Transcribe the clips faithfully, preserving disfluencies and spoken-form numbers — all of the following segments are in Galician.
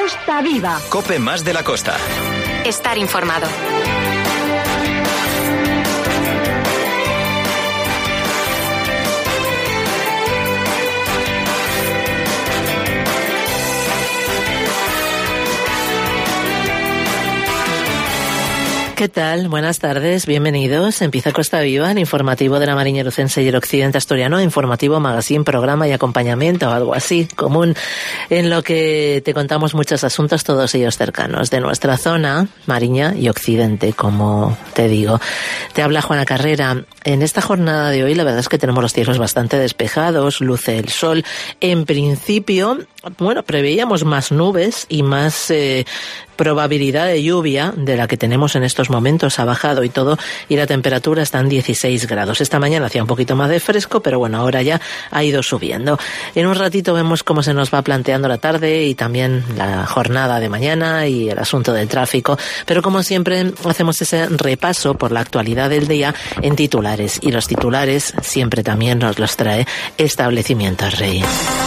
Costa Viva. COPE más de la costa. Estar informado. ¿Qué tal? Buenas tardes, bienvenidos. Empieza Costa Viva, el informativo de la Mariña Lucense y el Occidente Asturiano, informativo, magazine, programa y acompañamiento, algo así, común, en lo que te contamos muchos asuntos, todos ellos cercanos, de nuestra zona, Mariña y Occidente, como te digo. Te habla Juana Carrera. En esta jornada de hoy, la verdad es que tenemos los cielos bastante despejados, luce el sol. En principio, bueno, preveíamos más nubes y más eh, probabilidad de lluvia de la que tenemos en estos momentos. Ha bajado y todo, y la temperatura está en dieciséis grados. Esta mañana hacía un poquito más de fresco, pero bueno, ahora ya ha ido subiendo. En un ratito vemos cómo se nos va planteando la tarde y también la jornada de mañana y el asunto del tráfico. Pero como siempre, hacemos ese repaso por la actualidad del día en titulares. Y los titulares siempre también nos los trae Establecimientos Rey.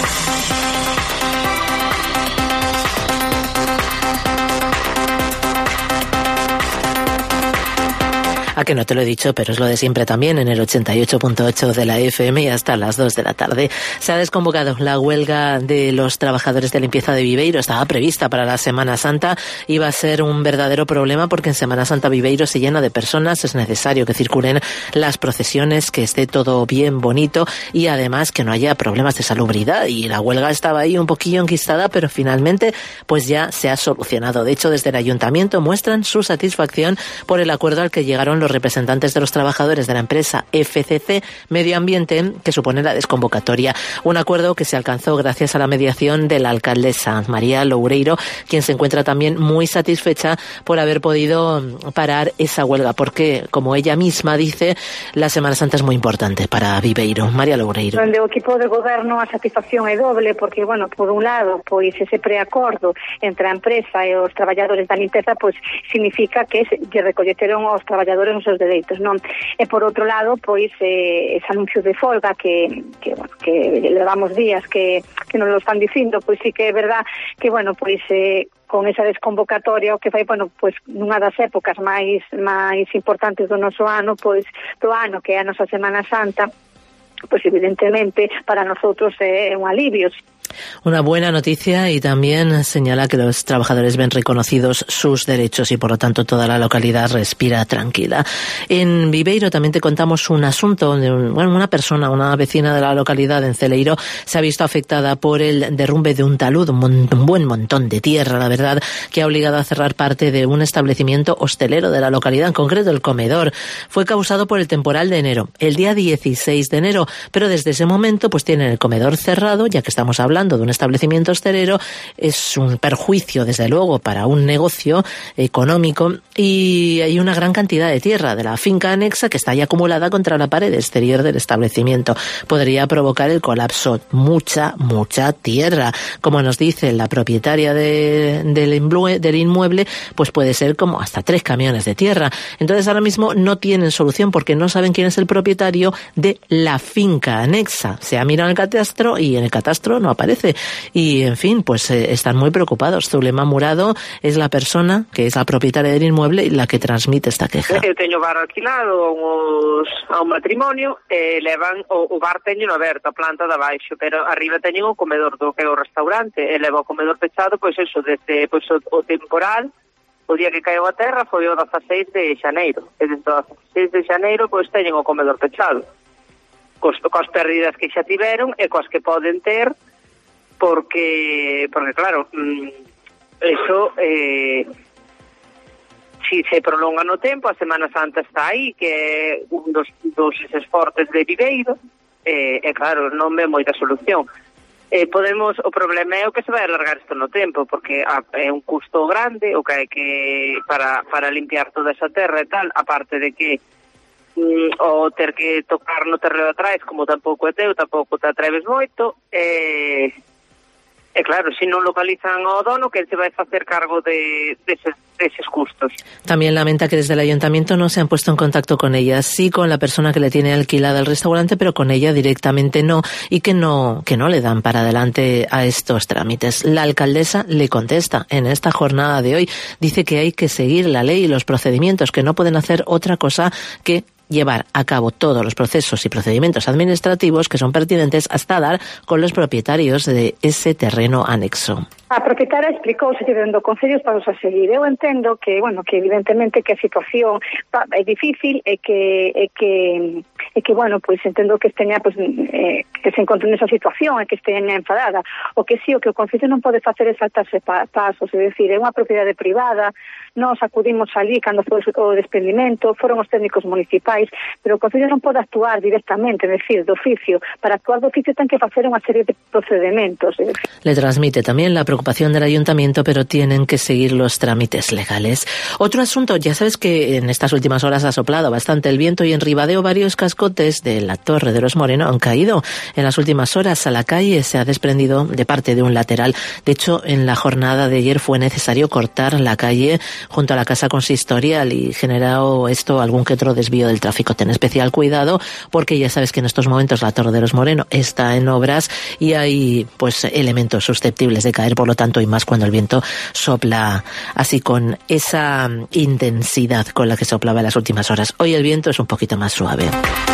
A que no te lo he dicho, pero es lo de siempre también en el ochenta y ocho punto ocho de la F M y hasta las dos de la tarde. Se ha desconvocado la huelga de los trabajadores de limpieza de Viveiro. Estaba prevista para la Semana Santa. Iba a ser un verdadero problema porque en Semana Santa Viveiro se llena de personas. Es necesario que circulen las procesiones, que esté todo bien bonito y además que no haya problemas de salubridad. Y la huelga estaba ahí un poquillo enquistada, pero finalmente pues ya se ha solucionado. De hecho, desde el ayuntamiento muestran su satisfacción por el acuerdo al que llegaron los representantes de los trabajadores de la empresa F C C Medio Ambiente, que supone la desconvocatoria. Un acuerdo que se alcanzó gracias a la mediación de la alcaldesa María Loureiro, quien se encuentra también muy satisfecha por haber podido parar esa huelga, porque, como ella misma dice, la Semana Santa es muy importante para Viveiro. María Loureiro. Onde o equipo de goberno a satisfacción é doble, porque, bueno, por un lado, pois ese preacordo entre a empresa e os traballadores da limpeza, pois significa que lle recolleteron aos traballadores os seus dereitos, non? E por outro lado, pois eh, ese anuncio de folga que, que, bueno, que levamos días que, que nos lo están dicindo, pois sí que é verdad que, bueno, pois eh, con esa desconvocatoria o que fai, bueno, pois nunha das épocas máis máis importantes do noso ano, pois do ano que é a nosa Semana Santa, pois evidentemente para nosotros é un alivio. Una buena noticia, y también señala que los trabajadores ven reconocidos sus derechos y por lo tanto toda la localidad respira tranquila. En Viveiro también te contamos un asunto de un, bueno, una persona, una vecina de la localidad en Celeiro, se ha visto afectada por el derrumbe de un talud, un, mon, un buen montón de tierra, la verdad, que ha obligado a cerrar parte de un establecimiento hostelero de la localidad, en concreto el comedor. Fue causado por el temporal de enero, el día dieciséis de enero, pero desde ese momento pues tienen el comedor cerrado, ya que estamos hablando de un establecimiento hostelero. Es un perjuicio, desde luego, para un negocio económico, y hay una gran cantidad de tierra de la finca anexa que está ahí acumulada contra la pared exterior del establecimiento. Podría provocar el colapso. Mucha, mucha tierra. Como nos dice la propietaria de, del, inmue, del inmueble, pues puede ser como hasta tres camiones de tierra. Entonces ahora mismo no tienen solución porque no saben quién es el propietario de la finca anexa. Se ha mirado en el catastro y en el catastro no aparece. Y, en fin, pues eh, están muy preocupados. Zulema Murado es la persona que es la propietaria del inmueble y la que transmite esta queja. Eu teño bar alquilado uns, a un matrimonio e levan o, o bar teño aberto, a planta de abaixo, pero arriba teñen o comedor do que é o restaurante e leva o comedor pechado, pois eso, desde pois, o, o temporal, o día que caeu a terra foi o dieciséis de xaneiro, e desde o dieciséis de xaneiro pois teñen o comedor pechado, cos, cos pérdidas que xa tiveron e cos que poden ter, porque, porque claro, eso eh, si se prolonga no tempo, a Semana Santa está aí, que é un dos, dos esportes de Viveiro, e, e claro, non ve moita solución. Eh, podemos, o problema é o que se vai alargar isto no tempo, porque a, é un custo grande o que hai que para, para limpiar toda esa terra e tal, aparte de que mm, o ter que tocar no terreo atrás, como tampouco é teu, tampouco te atreves moito, e... Eh, E claro, se non localizan ao dono, que se vai facer cargo de, de, eses, de eses custos. También lamenta que desde el ayuntamiento no se han puesto en contacto con ella, sí con la persona que le tiene alquilada el restaurante, pero con ella directamente no, y que no, que no le dan para adelante a estos trámites. La alcaldesa le contesta en esta jornada de hoy, dice que hay que seguir la ley y los procedimientos, que no pueden hacer otra cosa que llevar a cabo todos los procesos y procedimientos administrativos que son pertinentes hasta dar con los propietarios de ese terreno anexo. A propietaria explicouse que dentro do Concello estamos a seguir. Eu entendo que, bueno, que evidentemente que a situación é difícil e que e que e que bueno, pois pues, entendo que esteña pues, eh, que se encontre nesa situación e que esteña enfadada. O que sí, o que o Concello non pode facer é saltarse pa, pasos, é dicir, é unha propiedade privada, nós acudimos ali cando foi o desprendimento, foron os técnicos municipais, pero o Concello non pode actuar directamente, é dicir, de oficio. Para actuar de oficio ten que facer unha serie de procedimentos. É dicir. Le transmite también la preocupación del ayuntamiento, pero tienen que seguir los trámites legales. Otro asunto, ya sabes que en estas últimas horas ha soplado bastante el viento y en Ribadeo varios cascotes de la Torre de los Moreno han caído. En las últimas horas a la calle se ha desprendido de parte de un lateral. De hecho, en la jornada de ayer fue necesario cortar la calle junto a la casa consistorial y generado esto algún que otro desvío del tráfico. Ten especial cuidado porque ya sabes que en estos momentos la Torre de los Moreno está en obras y hay pues elementos susceptibles de caer, por lo tanto, y más cuando el viento sopla así con esa intensidad con la que soplaba en las últimas horas. Hoy el viento es un poquito más suave.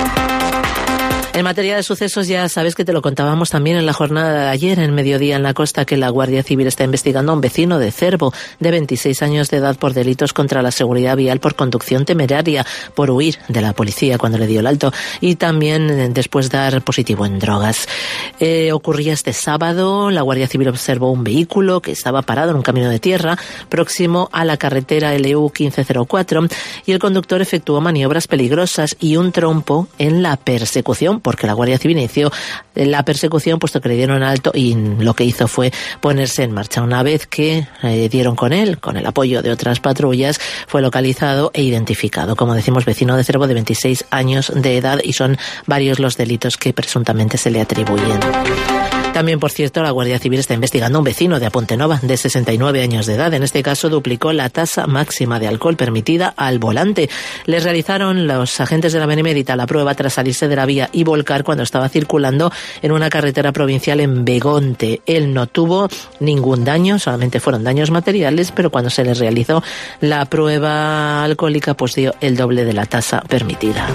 En materia de sucesos, ya sabes que te lo contábamos también en la jornada de ayer, en mediodía en la costa, que la Guardia Civil está investigando a un vecino de Cervo, de veintiséis años de edad, por delitos contra la seguridad vial por conducción temeraria, por huir de la policía cuando le dio el alto y también después dar positivo en drogas. Eh, ocurría este sábado, la Guardia Civil observó un vehículo que estaba parado en un camino de tierra próximo a la carretera L U quince cero cuatro y el conductor efectuó maniobras peligrosas y un trompo en la persecución, porque la Guardia Civil inició la persecución puesto que le dieron alto y lo que hizo fue ponerse en marcha. Una vez que eh, dieron con él, con el apoyo de otras patrullas, fue localizado e identificado. Como decimos, vecino de Cervo de veintiséis años de edad y son varios los delitos que presuntamente se le atribuyen. También, por cierto, la Guardia Civil está investigando a un vecino de Apontenova de sesenta y nueve años de edad. En este caso duplicó la tasa máxima de alcohol permitida al volante. Les realizaron los agentes de la Benemérita la prueba tras salirse de la vía y volcar cuando estaba circulando en una carretera provincial en Begonte. Él no tuvo ningún daño, solamente fueron daños materiales, pero cuando se les realizó la prueba alcohólica pues dio el doble de la tasa permitida.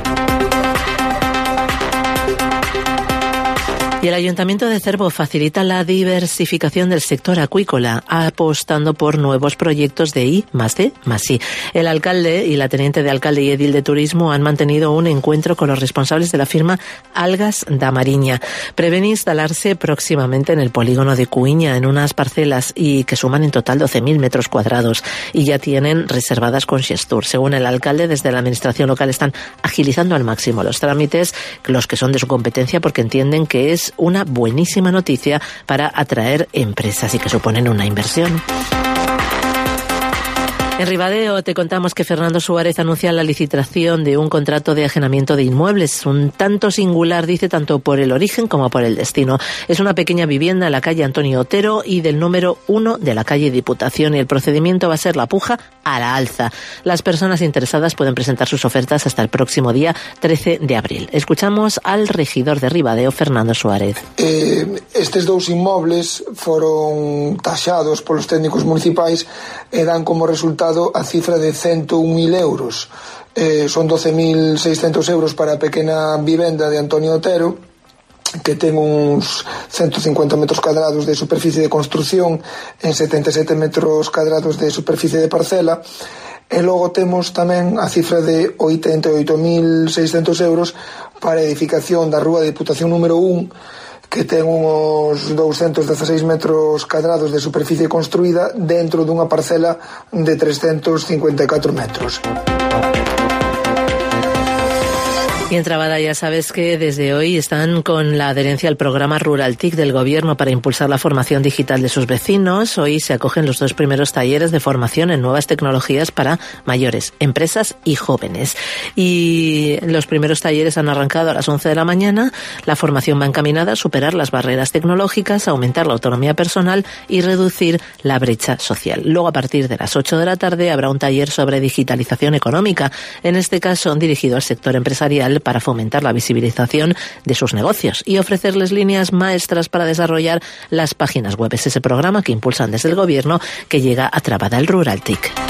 Y el Ayuntamiento de Cervo facilita la diversificación del sector acuícola, apostando por nuevos proyectos de I más D más I. El alcalde y la teniente de alcalde y edil de turismo han mantenido un encuentro con los responsables de la firma Algas da Mariña. Prevén instalarse próximamente en el polígono de Cuiña, en unas parcelas y que suman en total doce mil metros cuadrados y ya tienen reservadas con Xestur. Según el alcalde, desde la administración local están agilizando al máximo los trámites, los que son de su competencia, porque entienden que es una buenísima noticia para atraer empresas y que suponen una inversión. En Ribadeo te contamos que Fernando Suárez anuncia la licitación de un contrato de ajenamiento de inmuebles, un tanto singular, dice, tanto por el origen como por el destino. Es una pequeña vivienda en la calle Antonio Otero y del número uno de la calle Diputación, y el procedimiento va a ser la puja a la alza. Las personas interesadas pueden presentar sus ofertas hasta el próximo día trece de abril. Escuchamos al regidor de Ribadeo, Fernando Suárez. Eh, estes dous inmobles foron taxados polos técnicos municipais e dan como resultado a cifra de ciento un mil euros. Eh, son doce mil seiscentos euros para a pequena vivenda de Antonio Otero, que ten uns ciento cincuenta metros cuadrados de superficie de construción en setenta e sete metros cuadrados de superficie de parcela. E logo temos tamén a cifra de oitenta e oito mil seiscentos euros para a edificación da Rúa de Diputación número un, que ten uns douscentos dezaseis metros cuadrados de superficie construída dentro dunha parcela de trescentos cincuenta e catro metros. Y en Trabada ya sabes que desde hoy están con la adherencia al programa Rural T I C del Gobierno para impulsar la formación digital de sus vecinos. Hoy se acogen los dos primeros talleres de formación en nuevas tecnologías para mayores, empresas y jóvenes. Y los primeros talleres han arrancado a las once de la mañana. La formación va encaminada a superar las barreras tecnológicas, aumentar la autonomía personal y reducir la brecha social. Luego, a partir de las ocho de la tarde, habrá un taller sobre digitalización económica, en este caso dirigido al sector empresarial, para fomentar la visibilización de sus negocios y ofrecerles líneas maestras para desarrollar las páginas web. Es ese programa que impulsan desde el Gobierno, que llega a Trabada el Rural T I C.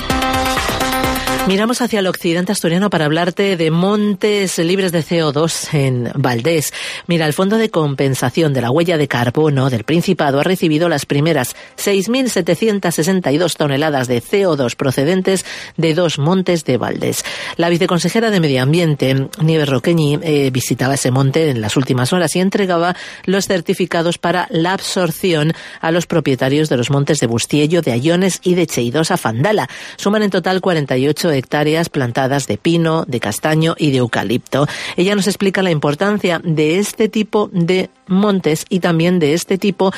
Miramos hacia el occidente asturiano para hablarte de montes libres de C O dos en Valdés. Mira, el Fondo de Compensación de la Huella de Carbono del Principado ha recibido las primeras seis mil setecientas sesenta y dos toneladas de C O dos procedentes de dos montes de Valdés. La viceconsejera de Medio Ambiente, Nieves Roqueñi, eh, visitaba ese monte en las últimas horas y entregaba los certificados para la absorción a los propietarios de los montes de Bustiello, de Ayones y de Cheidosa Fandala. Suman en total cuarenta y ocho hectáreas plantadas de pino, de castaño y de eucalipto. Ella nos explica la importancia de este tipo de montes y también de este tipo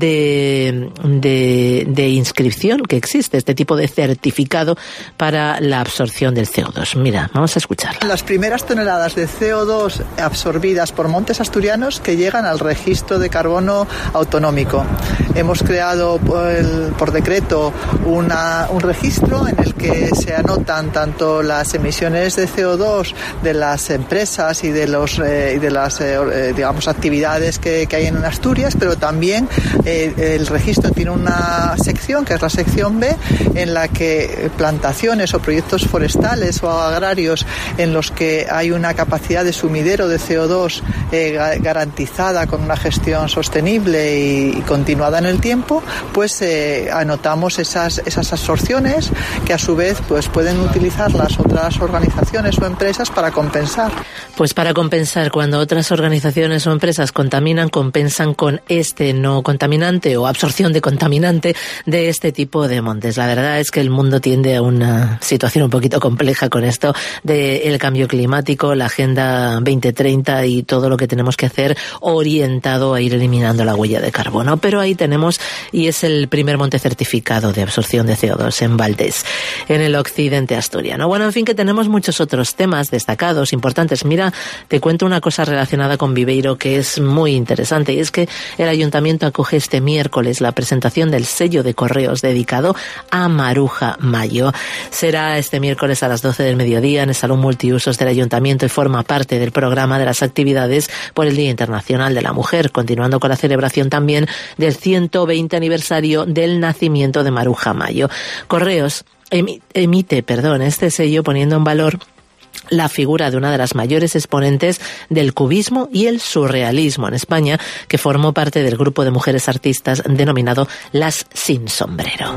de, de, de inscripción que existe, este tipo de certificado para la absorción del C O dos. Mira, vamos a escuchar. Las primeras toneladas de C O dos absorbidas por montes asturianos que llegan al registro de carbono autonómico. Hemos creado por, el, por decreto una, un registro en el que se anotan tanto las emisiones de C O dos de las empresas y de los eh, y de las eh, digamos actividades que, que hay en Asturias, pero también eh, el registro tiene una sección que es la sección B, en la que plantaciones o proyectos forestales o agrarios en los que hay una capacidad de sumidero de C O dos eh, garantizada con una gestión sostenible y, y continuada en el tiempo, pues eh, anotamos esas esas absorciones que a su vez pues pueden utilizar las otras organizaciones o empresas para compensar. Pues para compensar, cuando otras organizaciones o empresas contaminan, compensan con este no contaminante o absorción de contaminante de este tipo de montes. La verdad es que el mundo tiende a una situación un poquito compleja con esto del cambio climático, la Agenda veinte treinta y todo lo que tenemos que hacer orientado a ir eliminando la huella de carbono. Pero ahí tenemos, y es el primer monte certificado de absorción de C O dos en Valdés, en el occidente asturiano. Bueno, en fin, que tenemos muchos otros temas destacados, importantes. Mira, te cuento una cosa relacionada con Viveiro que es muy interesante, y es que el Ayuntamiento acoge este miércoles la presentación del sello de correos dedicado a Maruja Mayo. Será este miércoles a las doce del mediodía en el Salón Multiusos del Ayuntamiento y forma parte del programa de las actividades por el Día Internacional de la Mujer, continuando con la celebración también del ciento veinte aniversario del nacimiento de Maruja Mayo. Correos emite, perdón, este sello poniendo en valor la figura de una de las mayores exponentes del cubismo y el surrealismo en España, que formó parte del grupo de mujeres artistas denominado Las Sin Sombrero.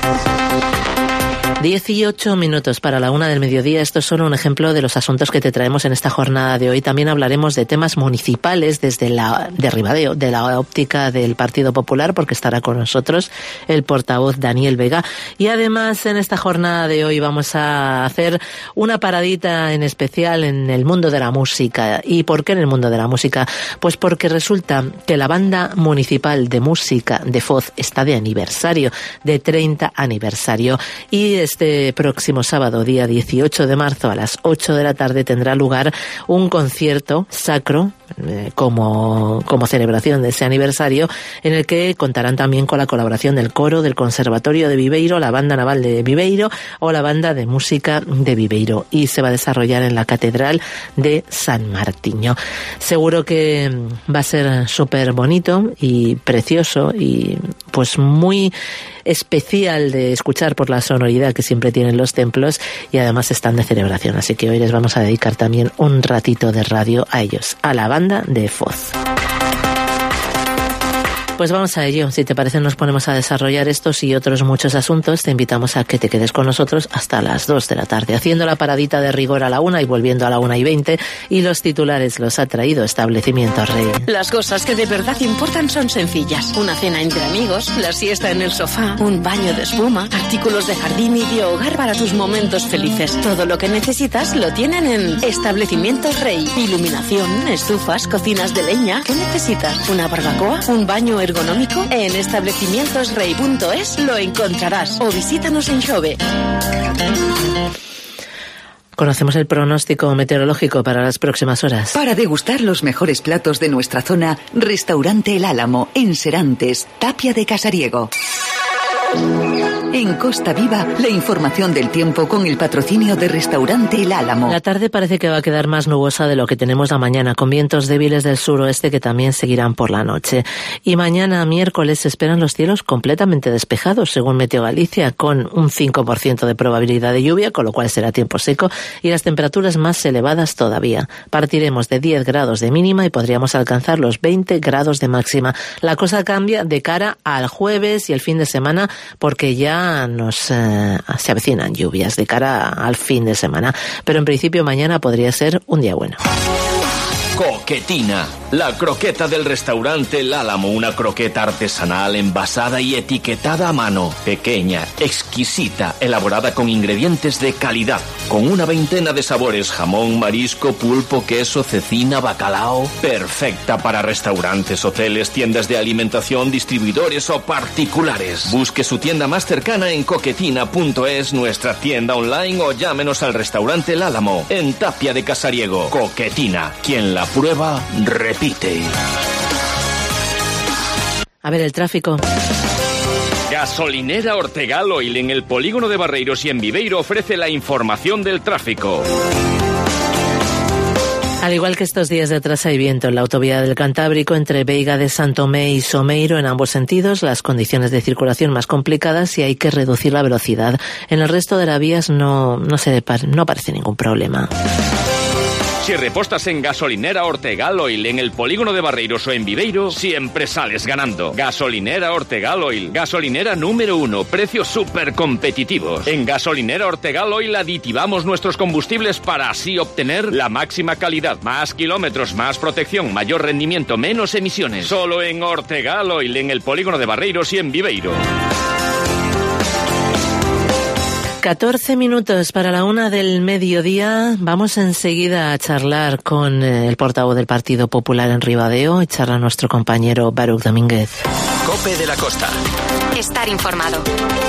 dieciocho minutos para la una del mediodía. Esto es solo un ejemplo de los asuntos que te traemos en esta jornada de hoy. También hablaremos de temas municipales desde la de Ribadeo, de la óptica del Partido Popular, porque estará con nosotros el portavoz Daniel Vega. Y además, en esta jornada de hoy vamos a hacer una paradita en especial en el mundo de la música. ¿Y por qué en el mundo de la música? Pues porque resulta que la Banda Municipal de Música de Foz está de aniversario, de treinta aniversario. Y este próximo sábado, día dieciocho de marzo, a las ocho de la tarde, tendrá lugar un concierto sacro eh, como, como celebración de ese aniversario, en el que contarán también con la colaboración del coro del Conservatorio de Viveiro, la Banda Naval de Viveiro o la Banda de Música de Viveiro, y se va a desarrollar en la Catedral de San Martiño. Seguro que va a ser súper bonito y precioso y pues muy especial de escuchar por la sonoridad que siempre tienen los templos, y además están de celebración, así que hoy les vamos a dedicar también un ratito de radio a ellos, a la Banda de Foz. Pues vamos a ello. Si te parece, nos ponemos a desarrollar estos y otros muchos asuntos. Te invitamos a que te quedes con nosotros hasta las dos de la tarde, haciendo la paradita de rigor a la una y volviendo a la una y veinte. Y los titulares los ha traído Establecimientos Rey. Las cosas que de verdad importan son sencillas. Una cena entre amigos, la siesta en el sofá, un baño de espuma, artículos de jardín y de hogar para tus momentos felices. Todo lo que necesitas lo tienen en Establecimientos Rey. Iluminación, estufas, cocinas de leña. ¿Qué necesitas? ¿Una barbacoa? ¿Un baño ergonómico? En establecimientos rey punto es lo encontrarás o visítanos en Xove. Conocemos el pronóstico meteorológico para las próximas horas. Para degustar los mejores platos de nuestra zona, Restaurante El Álamo, en Serantes, Tapia de Casariego. En Costa Viva, la información del tiempo con el patrocinio de Restaurante El Álamo. La tarde parece que va a quedar más nubosa de lo que tenemos la mañana, con vientos débiles del suroeste que también seguirán por la noche. Y mañana, miércoles, se esperan los cielos completamente despejados, según Meteo Galicia, con un cinco por ciento de probabilidad de lluvia, con lo cual será tiempo seco, y las temperaturas más elevadas todavía. Partiremos de diez grados de mínima y podríamos alcanzar los veinte grados de máxima. La cosa cambia de cara al jueves y el fin de semana, porque ya nos eh, se avecinan lluvias de cara al fin de semana, pero en principio mañana podría ser un día bueno. Coquetina, la croqueta del restaurante El Álamo, una croqueta artesanal envasada y etiquetada a mano, pequeña, exquisita, elaborada con ingredientes de calidad, con una veintena de sabores: jamón, marisco, pulpo, queso, cecina, bacalao, perfecta para restaurantes, hoteles, tiendas de alimentación, distribuidores o particulares. Busque su tienda más cercana en coquetina punto es, nuestra tienda online, o llámenos al restaurante El Álamo, en Tapia de Casariego. Coquetina, quien la prueba, repite. A ver el tráfico. Gasolinera Ortegal Oil en el polígono de Barreiros y en Viveiro ofrece la información del tráfico. Al igual que estos días de atrás hay viento en la autovía del Cantábrico entre Veiga de Santomé y Someiro en ambos sentidos, las condiciones de circulación más complicadas y hay que reducir la velocidad. En el resto de las vías no, no, se, no aparece ningún problema. Si repostas en Gasolinera Ortegal Oil en el polígono de Barreiros o en Viveiro, siempre sales ganando. Gasolinera Ortegal Oil, gasolinera número uno, precios súper competitivos. En Gasolinera Ortegal Oil aditivamos nuestros combustibles para así obtener la máxima calidad, más kilómetros, más protección, mayor rendimiento, menos emisiones. Solo en Ortegal Oil en el polígono de Barreiros y en Viveiro. catorce minutos para la una del mediodía. Vamos enseguida a charlar con el portavoz del Partido Popular en Ribadeo y charla nuestro compañero Baruch Domínguez. Cope de la Costa. Estar informado.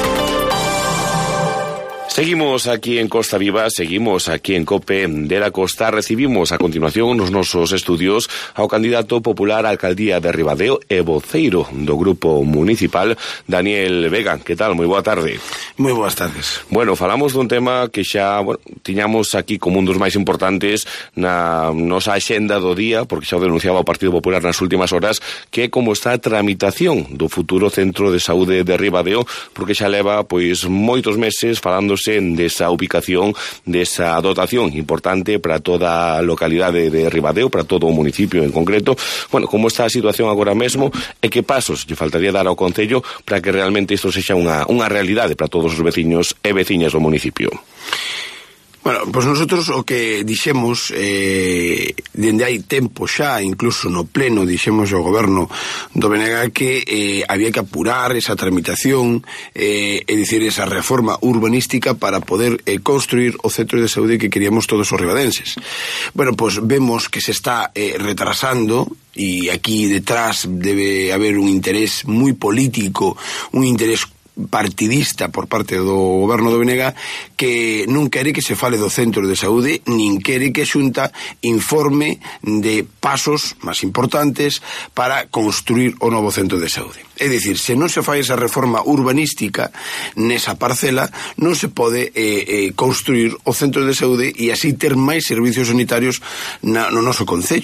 Seguimos aquí en Costa Viva, seguimos aquí en Cope de la Costa. Recibimos a continuación nos nosos estudios ao candidato popular á alcaldía de Ribadeo e voceiro do grupo municipal, Daniel Vega. Que tal? Moi boa tarde. Moi boas tardes. Bueno, falamos dun tema que xa, bueno, tiñamos aquí como un dos máis importantes na nosa axenda do día, porque xa o denunciaba o Partido Popular nas últimas horas, que é como está a tramitación do futuro centro de saúde de Ribadeo, porque xa leva pois moitos meses falándose desa ubicación, desa dotación importante para toda a localidade de Ribadeo, para todo o municipio en concreto. Bueno, como está a situación agora mesmo e que pasos lle faltaría dar ao Concello para que realmente isto sexa unha, unha realidade para todos os veciños e veciñas do municipio? Bueno, pois nosotros o que dixemos eh, dende hai tempo xa, incluso no pleno dixemos ao goberno do B N G que eh, había que apurar esa tramitación, eh, é dicir, esa reforma urbanística para poder eh, construir o centro de saúde que queríamos todos os ribadenses. Bueno, pois vemos que se está eh, retrasando, e aquí detrás debe haber un interés moi político, un interés partidista por parte do goberno do B N G que non quere que se fale do centro de saúde, nin quere que a Xunta informe de pasos máis importantes para construir o novo centro de saúde. É dicir, se non se fai esa reforma urbanística nesa parcela, non se pode eh, eh, construir o centro de saúde e así ter máis servicios sanitarios na, no noso concello.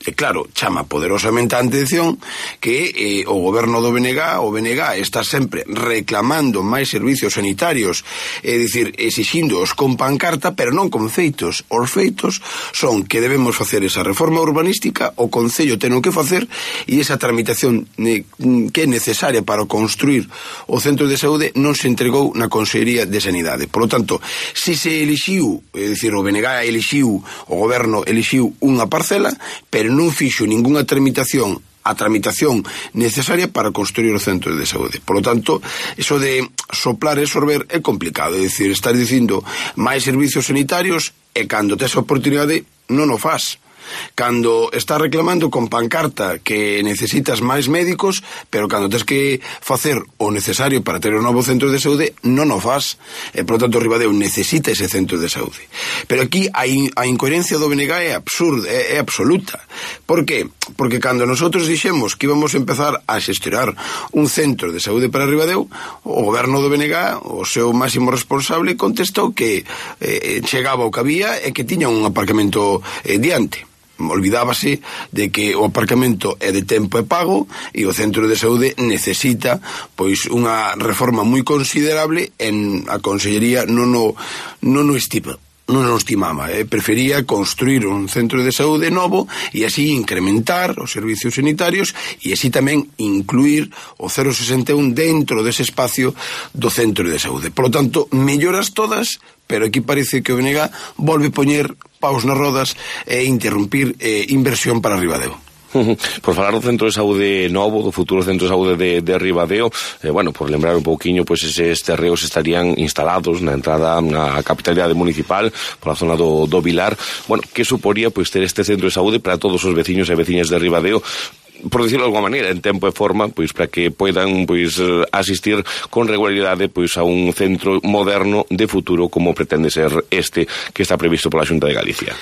E claro, chama poderosamente a atención que eh, o goberno do B N G, o B N G está sempre reclamando máis servicios sanitarios, é dicir, exixíndoos con pancarta, pero non con feitos. Os feitos son que debemos facer esa reforma urbanística, o Concello ten que facer, e esa tramitación que é necesaria para construir o centro de saúde non se entregou na Consellería de Sanidade. Por lo tanto, se se elixiu, é dicir, o B N G elixiu, o goberno elixiu unha parcela, pero non fixo ningunha tramitación a tramitación necesaria para construir o centro de saúde. Por lo tanto, eso de soplar e sorber é complicado, é dicir, estar dicindo máis servicios sanitarios e cando tes a oportunidade non o faz. Cando estás reclamando con pancarta que necesitas máis médicos, pero cando tens que facer o necesario para ter un novo centro de saúde, non o faz. E, por lo tanto, Ribadeo necesita ese centro de saúde. Pero aquí a, in, a incoherencia do B N G é absurda, é, é absoluta. Por qué? Porque cando nosotros dixemos que íbamos a empezar a xestionar un centro de saúde para Ribadeo, o goberno do B N G, o seu máximo responsable, contestou que eh, chegaba o que había e que tiña un aparcamento eh, diante. Olvidábase de que o aparcamento é de tempo e pago e o centro de saúde necesita pois unha reforma moi considerable. En a Consellería non o, non o estima non o estimaba, eh? prefería construir un centro de saúde novo e así incrementar os servicios sanitarios e así tamén incluir o cero sesenta e un dentro dese espacio do centro de saúde. Por lo tanto, melloras todas, pero aquí parece que o B N G volve poñer paus nas rodas e interrumpir eh, inversión para Ribadeo. Por falar do centro de saúde novo, do futuro centro de saúde de, de Ribadeo, eh, bueno, por lembrar un pouquiño, pois eses terreos estarían instalados na entrada na capitalidade municipal, pola zona do, do Vilar. Bueno, que suporía pois ter este centro de saúde para todos os veciños e veciñas de Ribadeo, por decirlo de alguma maneira, en tempo e forma, pois para que poidan pois asistir con regularidade pois a un centro moderno de futuro como pretende ser este que está previsto pola Xunta de Galicia.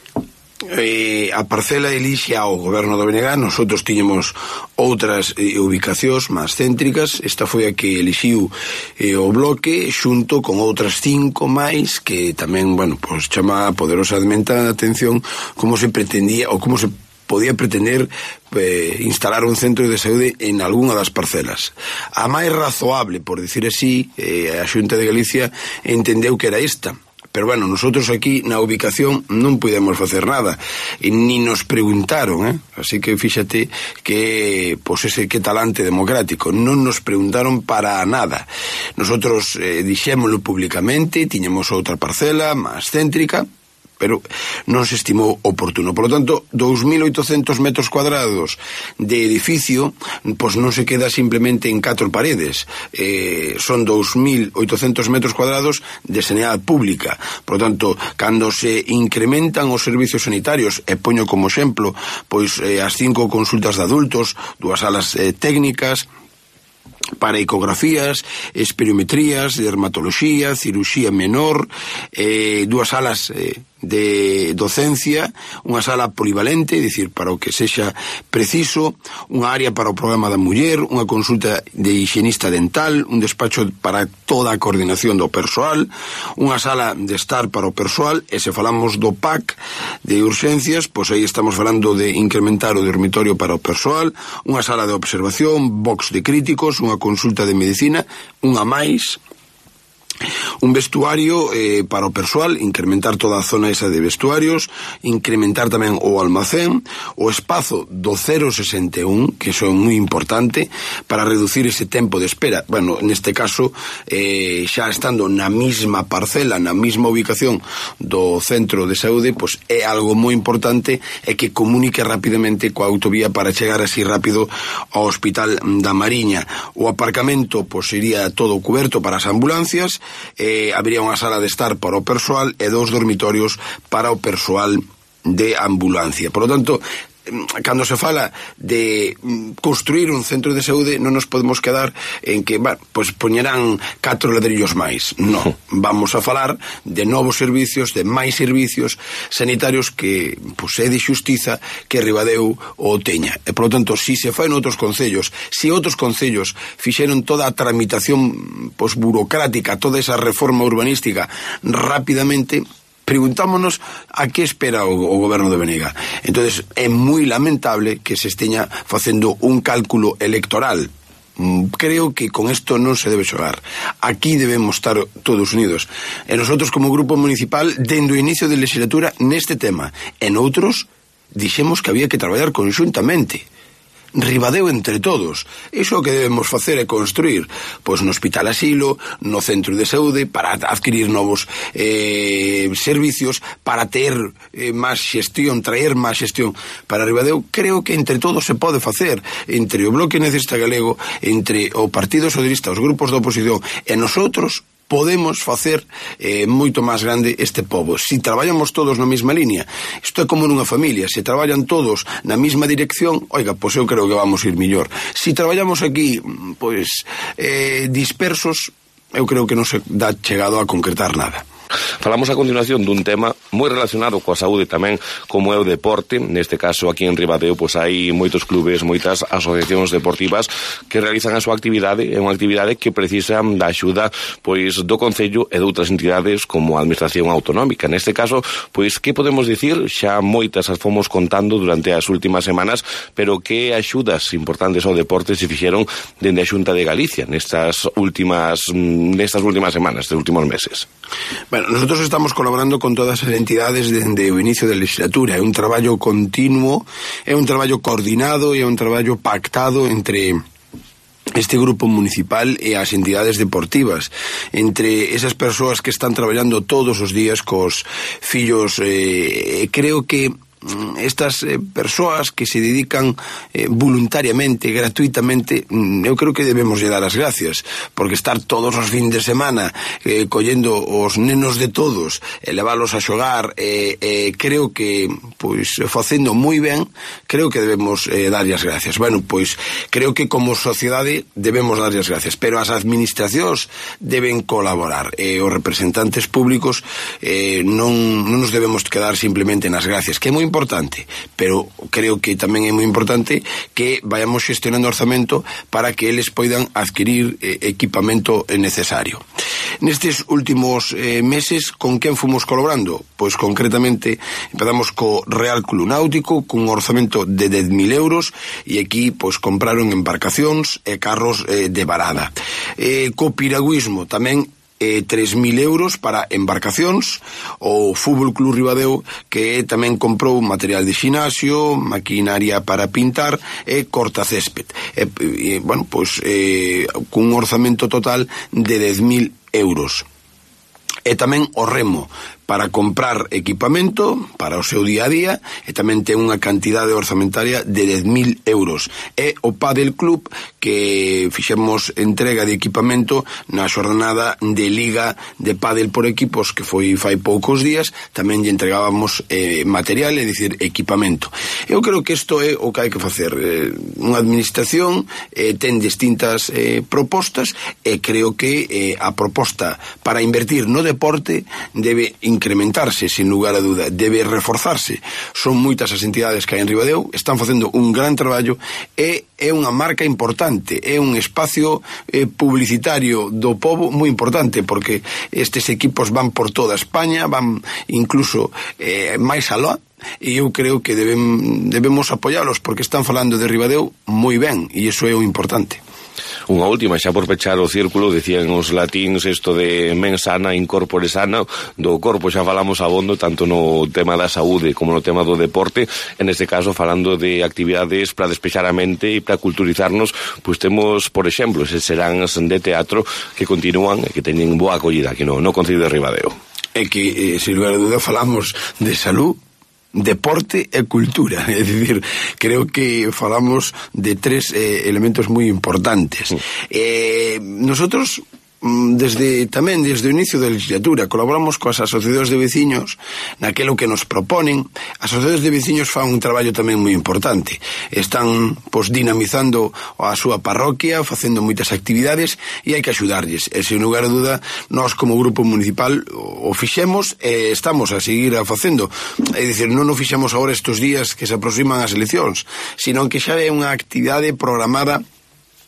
Eh, a parcela elixe ao goberno do B N G. Nosotros tiñemos outras eh, ubicacións máis céntricas. Esta foi a que elixiu eh, o bloque xunto con outras cinco máis que tamén, bueno, pues chama poderosamente a atención como se pretendía ou como se podía pretender eh, instalar un centro de saúde en algunha das parcelas. A máis razoable, por dicir así, eh, a Xunta de Galicia entendeu que era esta. Pero bueno, nosotros aquí na ubicación non podemos facer nada e ni nos preguntaron, eh? Así que fíxate que pois ese que talante democrático, non nos preguntaron para nada. Nosotros eh, dixémoslo públicamente, tiñemos outra parcela máis céntrica, pero non se estimou oportuno. Por lo tanto, dous mil oitocentos metros cuadrados de edificio, pois non se queda simplemente en catro paredes. Eh, son dous mil oitocentos metros cuadrados de sanidade pública. Por lo tanto, cando se incrementan os servicios sanitarios, e poño como exemplo, pois eh, as cinco consultas de adultos, dúas salas eh, técnicas, para ecografías, espirometrías, dermatoloxía, cirurxía menor, eh, dúas salas eh, de docencia, unha sala polivalente, é dicir, para o que sexa preciso, unha área para o programa da muller, unha consulta de higienista dental, un despacho para toda a coordinación do persoal, unha sala de estar para o persoal, e se falamos do P A C de urxencias, pois aí estamos falando de incrementar o dormitorio para o persoal, unha sala de observación, box de críticos, unha consulta de medicina, unha máis, un vestuario eh, para o persoal, incrementar toda a zona esa de vestuarios, incrementar tamén o almacén, o espazo do cero sesenta e un, que iso é moi importante, para reducir ese tempo de espera. Bueno, neste caso, eh, xa estando na mesma parcela, na mesma ubicación do centro de saúde, pois é algo moi importante e que comunique rapidamente coa autovía para chegar así rápido ao Hospital da Mariña. O aparcamento, pois, sería todo coberto para as ambulancias, eh, habría unha sala de estar para o persoal e dous dormitorios para o persoal de ambulancia. Por lo tanto, cando se fala de construir un centro de saúde, non nos podemos quedar en que, bueno, pues poñerán catro ladrillos máis. Non, vamos a falar de novos servicios, de máis servicios sanitarios que, pues, é de xustiza que Ribadeo o teña. E, por lo tanto, si se fai noutros concellos, si outros concellos fixeron toda a tramitación, pues, burocrática, toda esa reforma urbanística rapidamente, preguntámonos a que espera o, o goberno de Benega. Entonces é moi lamentable que se esteña facendo un cálculo electoral. Creo que con isto non se debe xogar. Aquí debemos estar todos unidos. E nosotros como grupo municipal, dende o inicio da legislatura neste tema, e noutros dixemos que había que traballar conxuntamente. Ribadeo entre todos. Iso o que debemos facer é construir pois no hospital asilo, no centro de saúde, para adquirir novos eh, servicios, para ter eh, máis xestión, traer máis xestión para Ribadeo. Creo que entre todos se pode facer, entre o Bloque Nacionalista Galego, entre o Partido Socialista, os grupos da oposición e nosotros, podemos facer eh, moito máis grande este pobo. Si traballamos todos na mesma línea, isto é como nunha familia, se traballan todos na mesma dirección, oiga, pois eu creo que vamos ir millor. Si traballamos aquí, pois, eh, dispersos, eu creo que non se dá chegado a concretar nada. Falamos a continuación dun tema moi relacionado coa saúde tamén, como é o deporte. Neste caso, aquí en Ribadeo, pois hai moitos clubes, moitas asociacións deportivas que realizan a súa actividade. É unha actividade que precisa da axuda pois do Concello e de outras entidades como a Administración Autonómica. Neste caso, pois, que podemos dicir? Xa moitas as fomos contando durante as últimas semanas, pero que axudas importantes ao deporte se fixeron dende a Xunta de Galicia nestas últimas nestas últimas semanas, nestes últimos meses. Bueno, nosotros estamos colaborando con todas as entidades dende o inicio da legislatura. É un traballo continuo, é un traballo coordinado e é un traballo pactado entre este grupo municipal e as entidades deportivas, entre esas persoas que están traballando todos os días cos fillos. Eh, creo que estas eh, persoas que se dedican eh, voluntariamente, gratuitamente, eu creo que debemos lle dar as gracias, porque estar todos os fins de semana eh, collendo os nenos de todos e leválos a xogar, eh, eh, creo que pois facendo moi ben, creo que debemos eh, darlle as gracias. Bueno, pois creo que como sociedade debemos darlle as gracias, pero as administracións deben colaborar, e eh, os representantes públicos eh, non, non nos debemos quedar simplemente nas gracias, que é moi importante, pero creo que tamén é moi importante que vayamos xestionando orzamento para que eles poidan adquirir eh, equipamento necesario. Nestes últimos eh, meses, con quen fomos colaborando? Pois concretamente empezamos co Real Club Náutico cun orzamento de dez mil euros, e aquí pois compraron embarcacións e carros eh, de varada. Eh, co piragüismo tamén Eh, tres mil euros para embarcacións. O Fútbol Club Ribadeo, que tamén comprou material de xinasio, maquinaria para pintar e cortacésped. E, e, bueno, pois eh, cun orzamento total de dez mil euros. E tamén o Remo, para comprar equipamento para o seu día a día, e tamén ten unha cantidade orzamentaria de dez mil euros. E o Padel Club, que fixemos entrega de equipamento na xornada de Liga de Padel por equipos, que foi fai poucos días, tamén lle entregábamos eh, material, é dicir, equipamento. Eu creo que isto é o que hai que facer. Eh, unha administración eh, ten distintas eh, propostas, e creo que eh, a proposta para invertir no deporte debe incrementarse, sin lugar a duda, debe reforzarse. Son moitas as entidades que hai en Ribadeo, están facendo un gran traballo, e é unha marca importante, é un espacio eh, publicitario do pobo moi importante, porque estes equipos van por toda España, van incluso eh, máis aló, e eu creo que deben, debemos apoialos, porque están falando de Ribadeo moi ben, e iso é o importante. Unha última, xa por pechar o círculo, decían os latíns isto de mens sana, in corpore sana. Do corpo xa falamos abondo, tanto no tema da saúde como no tema do deporte. En este caso, falando de actividades para despexar a mente e para culturizarnos, pois temos, por exemplo, eses seráns de teatro que continúan e que teñen boa acollida aquí no, no Concello de Ribadeo. É que, eh, sin lugar a duda, falamos de salud, deporte e cultura, é dicir, creo que falamos de tres eh, elementos moi importantes. Eh, nosotros desde tamén desde o inicio da legislatura colaboramos coas asociacións de veciños naquelo que nos proponen. As asociacións de veciños fan un traballo tamén moi importante, están pois dinamizando a súa parroquia, facendo moitas actividades, e hai que axudarlles, e sen lugar a duda nós como grupo municipal o fixemos e estamos a seguir a facendo. É dicir, non o fixemos agora estes días que se aproximan as eleccións, sino que xa é unha actividade programada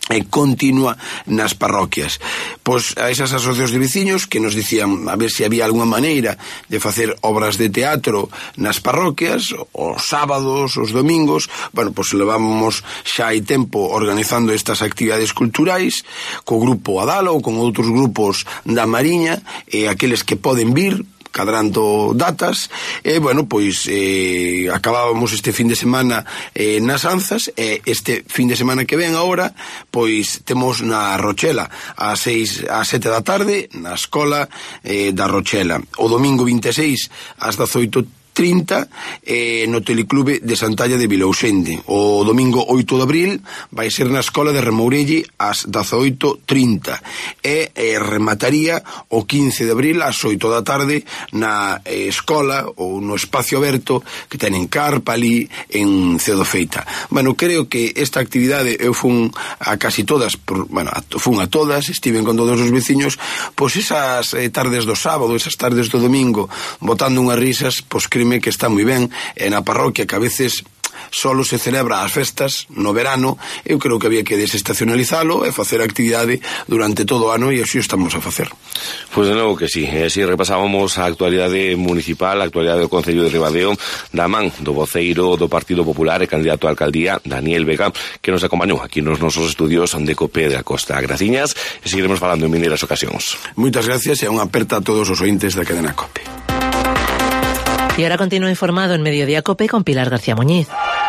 e continua nas parroquias. Pois a esas asociacións de veciños que nos dicían a ver se había alguna maneira de facer obras de teatro nas parroquias, os sábados, os domingos. Bueno, pois levamos xa hai tempo organizando estas actividades culturais co grupo Adala ou con outros grupos da Mariña, e aqueles que poden vir cadrando datas, e, bueno, pois eh, acabábamos este fin de semana eh, nas Anzas, e este fin de semana que ven agora, pois temos na Rochela ás seis, ás sete da tarde, na escola eh, da Rochela. O domingo vinte e seis ás dezoito trinta eh, no Teleclube de Santalla de Vilausende. O domingo oito de abril vai ser na escola de Remourelle ás dezoito trinta e eh, remataría o quince de abril ás oito da tarde na eh, escola ou no espacio aberto que tenen carpa ali en Ceo do Feita. Bueno, creo que esta actividade eu fun a casi todas, por, bueno, a, fun a todas, estiven con todos os veciños, pois esas eh, tardes do sábado, esas tardes do domingo, botando unhas risas, pois creo que está moi ben, e na parroquia que a veces solo se celebra as festas no verano, eu creo que había que desestacionalizalo e facer actividade durante todo o ano, e así estamos a facer. Pois de novo que sí, e así repasábamos a actualidade municipal, a actualidade do Concello de Ribadeo, da man do voceiro do Partido Popular e candidato a alcaldía, Daniel Vega, que nos acompañou aquí nos nosos estudios de Cope de a Costa. Graciñas, e seguiremos falando en mineiras ocasións. Moitas gracias e unha aperta a todos os ointes da cadena Cope. Y ahora continúa informado en Mediodía Cope con Pilar García Muñiz.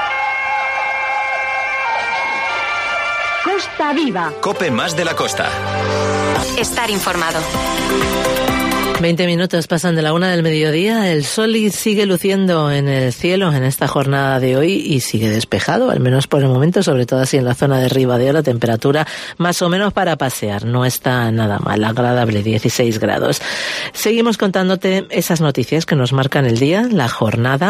Costa Viva. Cope más de la costa. Estar informado. Veinte minutos pasan de la una del mediodía. El sol sigue luciendo en el cielo en esta jornada de hoy y sigue despejado, al menos por el momento, sobre todo así en la zona de Ribadeo. La temperatura más o menos para pasear, no está nada mal, agradable, dieciséis grados. Seguimos contándote esas noticias que nos marcan el día, la jornada,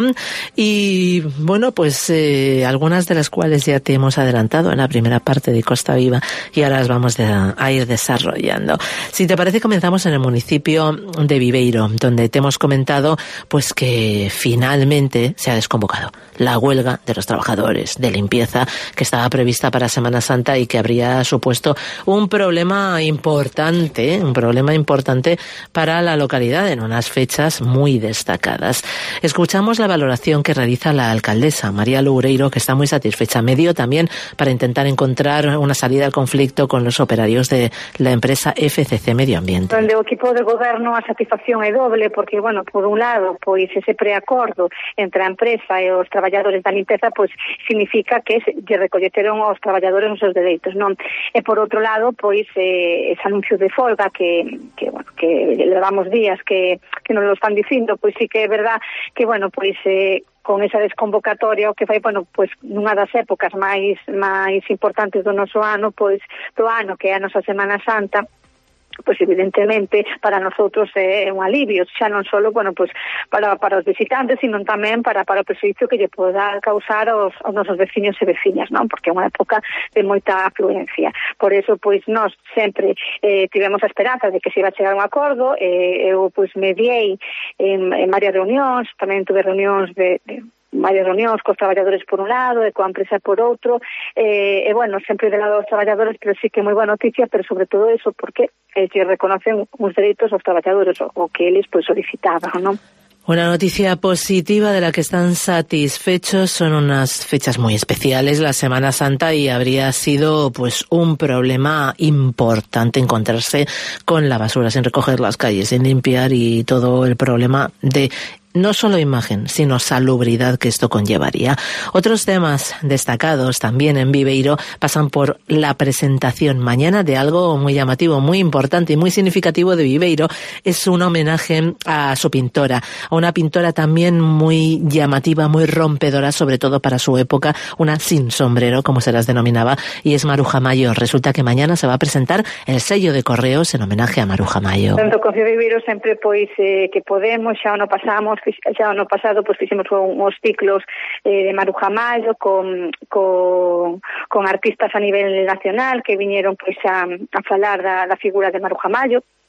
y bueno, pues eh, algunas de las cuales ya te hemos adelantado en la primera parte de Costa Viva y ahora las vamos a, a ir desarrollando. Si te parece, comenzamos en el municipio de Viveiro, donde te hemos comentado pues que finalmente se ha desconvocado la huelga de los trabajadores de limpieza que estaba prevista para Semana Santa y que habría supuesto un problema importante, un problema importante para la localidad en unas fechas muy destacadas. Escuchamos la valoración que realiza la alcaldesa María Loureiro, que está muy satisfecha. Medio también para intentar encontrar una salida al conflicto con los operarios de la empresa F C C Medio Ambiente. El equipo de gobierno a satisfacción é doble porque, bueno, por un lado, pois ese preacordo entre a empresa e os traballadores da limpeza, pois significa que lle recolleteron aos traballadores os seus dereitos, non? E por outro lado, pois eh, ese anuncio de folga que, que bueno, que levamos días que, que nos lo están dicindo, pois sí que é verdad que, bueno, pois eh, con esa desconvocatoria o que fai, bueno, pois nunha das épocas máis máis importantes do noso ano, pois do ano que é a nosa Semana Santa, pois evidentemente para nosotros é un alivio, xa non só, bueno, pois para para os visitantes, sino tamén para para o prejuízo que lle poda causar aos, aos nosos veciños e veciñas, non? Porque é unha época de moita afluencia. Por eso, pois nós sempre eh, tivemos a esperanza de que se iba a chegar a un acordo, eh, eu pois mediei en, en varias reunións, tamén tuve reunións de, de varias reunións cos traballadores por un lado e coa empresa por outro, e, e bueno, sempre de lado dos traballadores, pero sí que moi boa noticia, pero sobre todo eso porque eh, se reconocen uns dereitos aos traballadores, o, o que eles pois solicitaban, non? Una noticia positiva de la que están satisfechos, son unas fechas muy especiales, la Semana Santa, y habría sido pues un problema importante encontrarse con la basura sin recoger las calles, sin limpiar y todo el problema de no solo imagen, sino salubridad que esto conllevaría. Otros temas destacados también en Viveiro pasan por la presentación mañana de algo muy llamativo, muy importante y muy significativo de Viveiro. Es un homenaje a su pintora, a una pintora también muy llamativa, muy rompedora, sobre todo para su época, una sin sombrero, como se las denominaba, y es Maruja Mayo. Resulta que mañana se va a presentar el sello de correos en homenaje a Maruja Mayo. Tanto con Viveiro sempre pois eh, que podemos, xa no pasamos, xa no pasado pois fixemos uns ciclos eh, de Maruja Mayo con, con, con artistas a nivel nacional que viñeron pois a, a falar da, da figura de Maruja Mayo.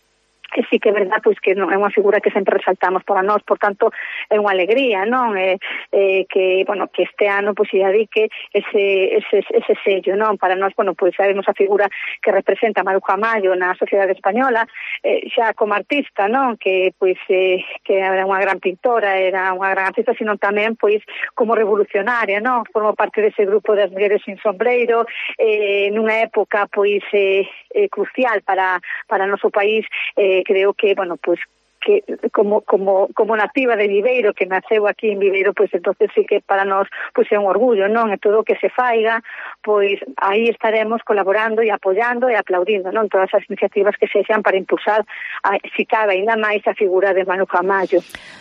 e sí que é verdad pois que non é unha figura que sempre resaltamos para nós, por tanto é unha alegría, non? É, é que, bueno, que este ano pois se dedique ese, ese, ese sello, non? Para nós, bueno, pois sabemos a figura que representa Maruja Mayo na sociedade española, eh, xa como artista, non? Que pois eh, que era unha gran pintora, era unha gran artista, sino tamén pois como revolucionaria, non? Formou parte dese grupo das mulleres sin sombreiro, eh, nunha época pois eh, eh, crucial para para o noso país. eh, creo que, bueno, pues que como como como nativa de Viveiro, que naceu aquí en Viveiro, pois entonces sí que para nós pois é un orgullo, non? E todo o que se faiga, pois aí estaremos colaborando e apoiando e aplaudindo, non? Todas as iniciativas que sexan para impulsar, a, si cabe ainda máis, a figura de Maruja Mayo.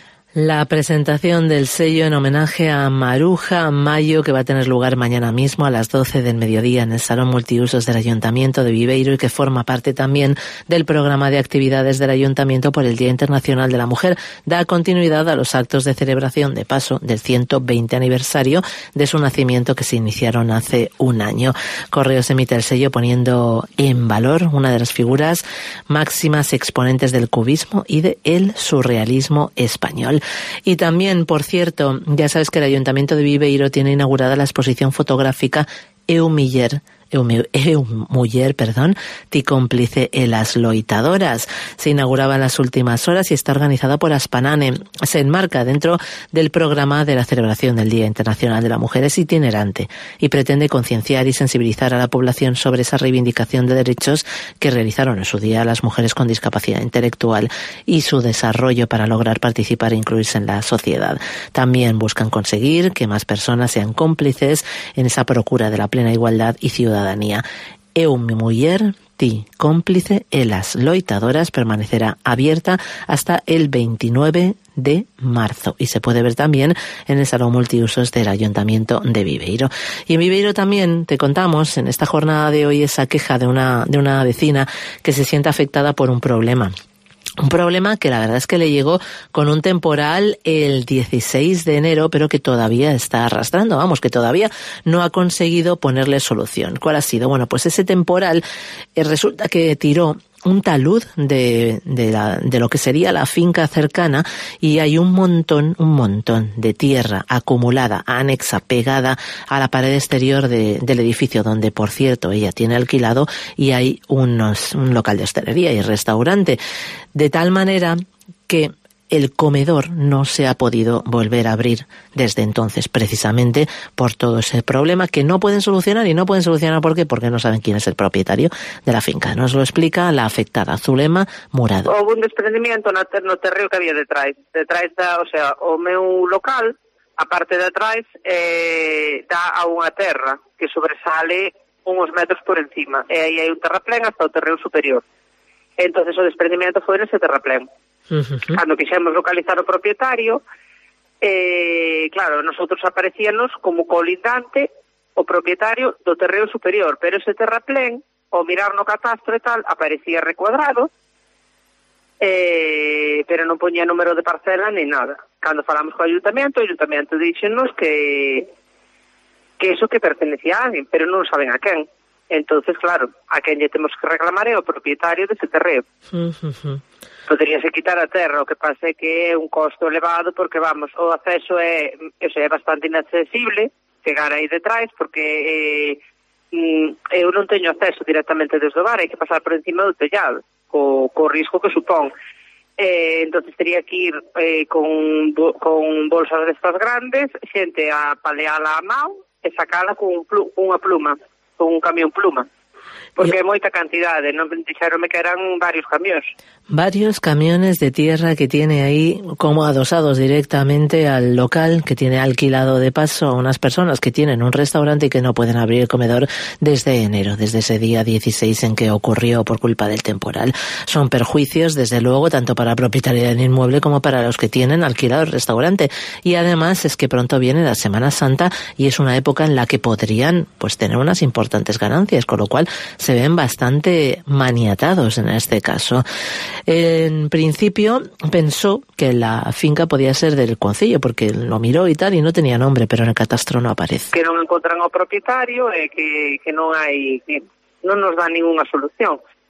La presentación del sello en homenaje a Maruja Mayo, que va a tener lugar mañana mismo a las doce del mediodía en el Salón Multiusos del Ayuntamiento de Viveiro, y que forma parte también del programa de actividades del Ayuntamiento por el Día Internacional de la Mujer. Da continuidad a los actos de celebración de paso del ciento veinte aniversario de su nacimiento, que se iniciaron hace un año. Correos emite el sello poniendo en valor una de las figuras máximas exponentes del cubismo y del surrealismo español. Y también, por cierto, ya sabes que el Ayuntamiento de Viveiro tiene inaugurada la exposición fotográfica Eu Miller, Eu, eu Muller, perdón, ti cómplice e las loitadoras. Se inauguraba en las últimas horas y está organizada por Aspanane. Se enmarca dentro del programa de la celebración del Día Internacional de la Mujer. Es itinerante y pretende concienciar y sensibilizar a la población sobre esa reivindicación de derechos que realizaron en su día las mujeres con discapacidad intelectual y su desarrollo para lograr participar e incluirse en la sociedad. También buscan conseguir que más personas sean cómplices en esa procura de la plena igualdad y ciudadanía. Ciudadanía. Eu Muller, ti cómplice e las loitadoras permanecerá abierta hasta el veintinueve de marzo y se puede ver también en el Salón Multiusos del Ayuntamiento de Viveiro. Y en Viveiro también te contamos en esta jornada de hoy esa queja de una, de una vecina que se siente afectada por un problema. Un problema que la verdad es que le llegó con un temporal el dieciséis de enero, pero que todavía está arrastrando, vamos, que todavía no ha conseguido ponerle solución. ¿Cuál ha sido? Bueno, pues ese temporal eh, resulta que tiró un talud de, de, la, de lo que sería la finca cercana, y hay un montón, un montón de tierra acumulada, anexa, pegada a la pared exterior de, del edificio, donde, por cierto, ella tiene alquilado, y hay unos, un local de hostelería y restaurante, de tal manera que el comedor no se ha podido volver a abrir desde entonces, precisamente por todo ese problema que no pueden solucionar. Y no pueden solucionar ¿por qué? Porque no saben quién es el propietario de la finca. Nos lo explica la afectada, Zulema Murado. Houve un desprendimiento no, ter no terreo que había detrás. Detrás da, o sea, o meu local, a parte de atrás, eh, dá a unha terra que sobresale uns metros por encima. E aí hai un terraplén hasta o terreo superior. Entonces o desprendimiento foi nese terraplén. Uh-huh. Cando quixemos localizar o propietario, eh, claro, nosotros aparecíanos como colindante o propietario do terreo superior, pero ese terraplén, ao mirar no catastro e tal, aparecía recuadrado, eh, pero non poñía número de parcela ni nada. Cando falamos co ayuntamiento, o ayuntamiento díxenos que que eso que pertenecía a alguén, pero non saben a quen. Entonces, claro, a quen lle temos que reclamar é o propietario dese terreo. Uh-huh. Poderíase quitar a terra, o que pasa é que é un costo elevado, porque, vamos, o acceso é, o sea, é bastante inaccesible, chegar aí detrás, porque eh, eu non teño acceso directamente desde o bar, hai que pasar por encima do tellado, co, co risco que supón. Eh, entonces tería que ir eh, con, con bolsas destas grandes, xente a paleala a mão e sacala con, un plu, con unha pluma, con un camión pluma. Porque é moita cantidade, non dixeronme que eran varios camións. Varios camiones de tierra que tiene ahí como adosados directamente al local que tiene alquilado de paso a unas personas que tienen un restaurante y que no pueden abrir el comedor desde enero, desde ese día dieciséis en que ocurrió por culpa del temporal. Son perjuicios, desde luego, tanto para la propietaria del inmueble como para los que tienen alquilado el restaurante. Y además es que pronto viene la Semana Santa y es una época en la que podrían pues tener unas importantes ganancias, con lo cual se ven bastante maniatados en este caso. En principio pensó que la finca podía ser del concello, porque lo miró y tal y no tenía nombre, pero en el catastro no aparece. Que non encontran o propietario e que, que non hai, que non nos dá ninguna solución.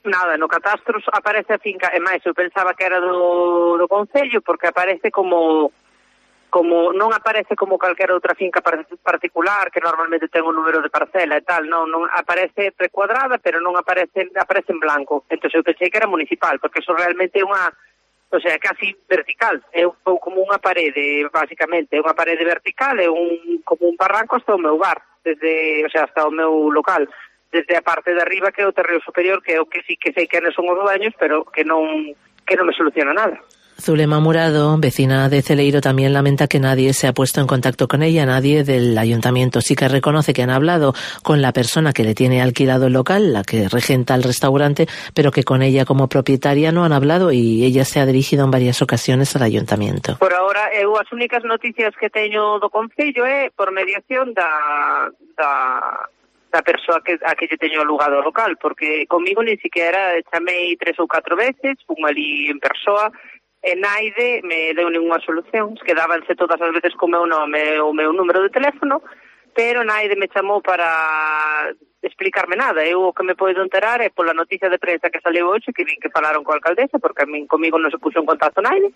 Nada, no catastro aparece a finca, e máis, eu pensaba que era do, do Concello, porque aparece como, como, non aparece como calquera outra finca particular, que normalmente ten un número de parcela e tal, non, non aparece recuadrada, pero non aparece, aparece en blanco. Entón eu pensei que era municipal, porque eso realmente é unha, o sea, casi vertical, é un pouco como unha parede, basicamente, é unha parede vertical, é un, como un barranco hasta o meu bar, desde, o sea, hasta o meu local, desde a parte de arriba, que é o terreo superior, que é o que sí que sei que son os dueños, pero que non que non me soluciona nada. Zulema Murado, vecina de Celeiro, también lamenta que nadie se ha puesto en contacto con ella, nadie del ayuntamiento. Sí que reconoce que han hablado con la persona que le tiene alquilado el local, la que regenta el restaurante, pero que con ella como propietaria no han hablado y ella se ha dirigido en varias ocasiones al ayuntamiento. Por ahora, eu as únicas noticias que teño do Concello é por mediación da... da da persoa que, a que lle teño alugado o local, porque comigo ni siquiera chamei tres ou catro veces, fun ali en persoa, e naide me deu ninguna solución, quedábanse todas as veces co meu nome o meu número de teléfono, pero naide me chamou para explicarme nada. Eu o que me podo enterar é pola noticia de prensa que saliu hoxe, que vin que falaron coa alcaldesa, porque a min comigo non se puxo en contacto naide.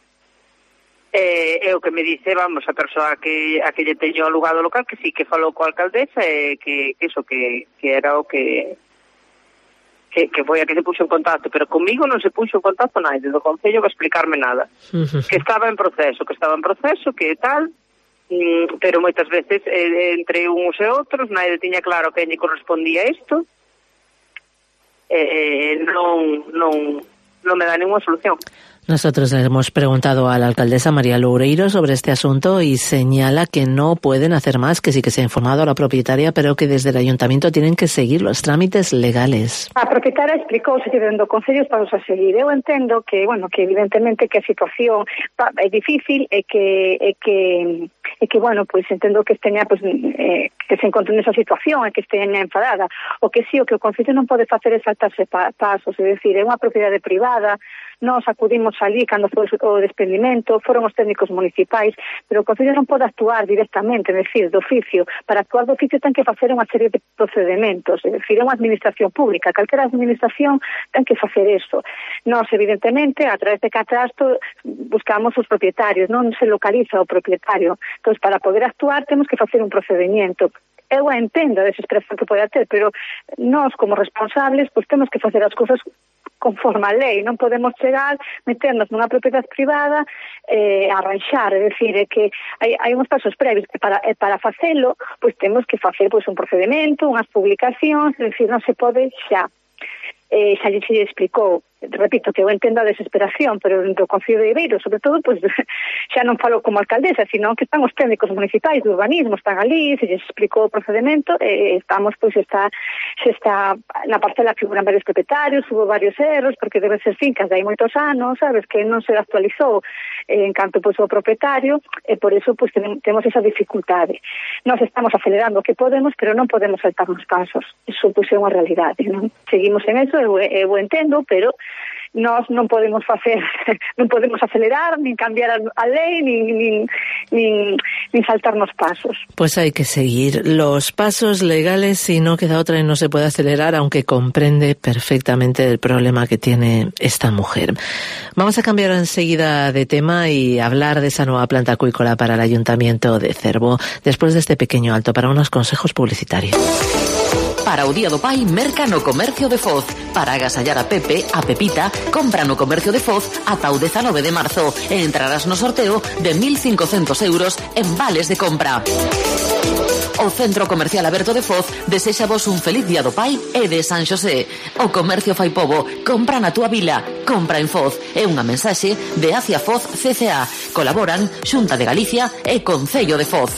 É eh, o que me dice, vamos, a persoa que a que lle teño alugado o local, que sí que falou coa alcaldesa e eh, que, que iso que, que era o que que, que foi a que se puxo en contacto, pero comigo non se puxo en contacto naide do Concello para explicarme nada. Uh-huh. Que estaba en proceso, que estaba en proceso, que tal, mm, pero moitas veces eh, entre uns e outros naide tiña claro que lle correspondía isto, e eh, non, non, non me dá ninguna solución. Nosotros le hemos preguntado a la alcaldesa María Loureiro sobre este asunto y señala que no pueden hacer más, que sí que se ha informado a la propietaria, pero que desde el ayuntamiento tienen que seguir los trámites legales. A propietaria explicou que dentro do Concello estamos a seguir. Eu entendo que, bueno, que evidentemente que a situación é difícil e que e que e que, bueno, pois pues, entendo que esteña, pues, eh, que se encontre nesa situación e que esteña enfadada. O que sí, o que o Concello non pode facer é saltarse pa pasos, é dicir, é unha propiedade privada. Nós acudimos ali cando foi o despedimento, foron os técnicos municipais, pero o Concello non pode actuar directamente, é dicir, do oficio. Para actuar do oficio ten que facer unha serie de procedimentos, é dicir, é unha administración pública, calquera administración ten que facer eso. Nós, evidentemente, a través de catastro, buscamos os propietarios, non se localiza o propietario. Entón, para poder actuar, temos que facer un procedimento. Eu entendo a desesperación que pode ter, pero nós, como responsables, pues, temos que facer as cousas conforme a lei, non podemos chegar, meternos nunha propiedade privada, eh, arranxar, é dicir, é que hai, hai uns pasos previos, que para, eh, para facelo, pois temos que facer pois, un procedimento, unhas publicacións, é dicir, non se pode xa. Eh, xa lle se explicou, repito, que eu entendo a desesperación, pero do Concello de Viveiro, sobre todo, pois, xa non falo como alcaldesa, sino que están os técnicos municipais de urbanismo, están ali, se lles explicou o procedimento, e eh, estamos, pois, está, se está, na parcela figuran varios propietarios, hubo varios erros, porque deben ser fincas de hai moitos anos, sabes, que non se actualizou eh, en canto, pois, o propietario, e por eso, pois, ten, temos esa dificultade. Nós estamos acelerando o que podemos, pero non podemos saltar nos pasos. Iso, pois, é unha realidade, non? Seguimos en eso, eu, eu entendo, pero nós non podemos facer, non podemos acelerar, nin cambiar a lei, nin, nin, nin, nin saltar nos pasos. Pues hay que seguir los pasos legales y no queda otra y no se puede acelerar, aunque comprende perfectamente el problema que tiene esta mujer. Vamos a cambiar enseguida de tema y hablar de esa nueva planta acuícola para el Ayuntamiento de Cervo, después de este pequeño alto para unos consejos publicitarios. Para o Día do Pai, merca no Comercio de Foz. Para agasallar a Pepe, a Pepita, compra no Comercio de Foz ata o dezanove de marzo e entrarás no sorteo de mil cincocentos euros en vales de compra. O Centro Comercial Aberto de Foz desexa vos un feliz Día do Pai e de San Xosé. O Comercio fai pobo, compra na túa vila, compra en Foz. É unha mensaxe de Acia Foz C C A. Colaboran Xunta de Galicia e Concello de Foz.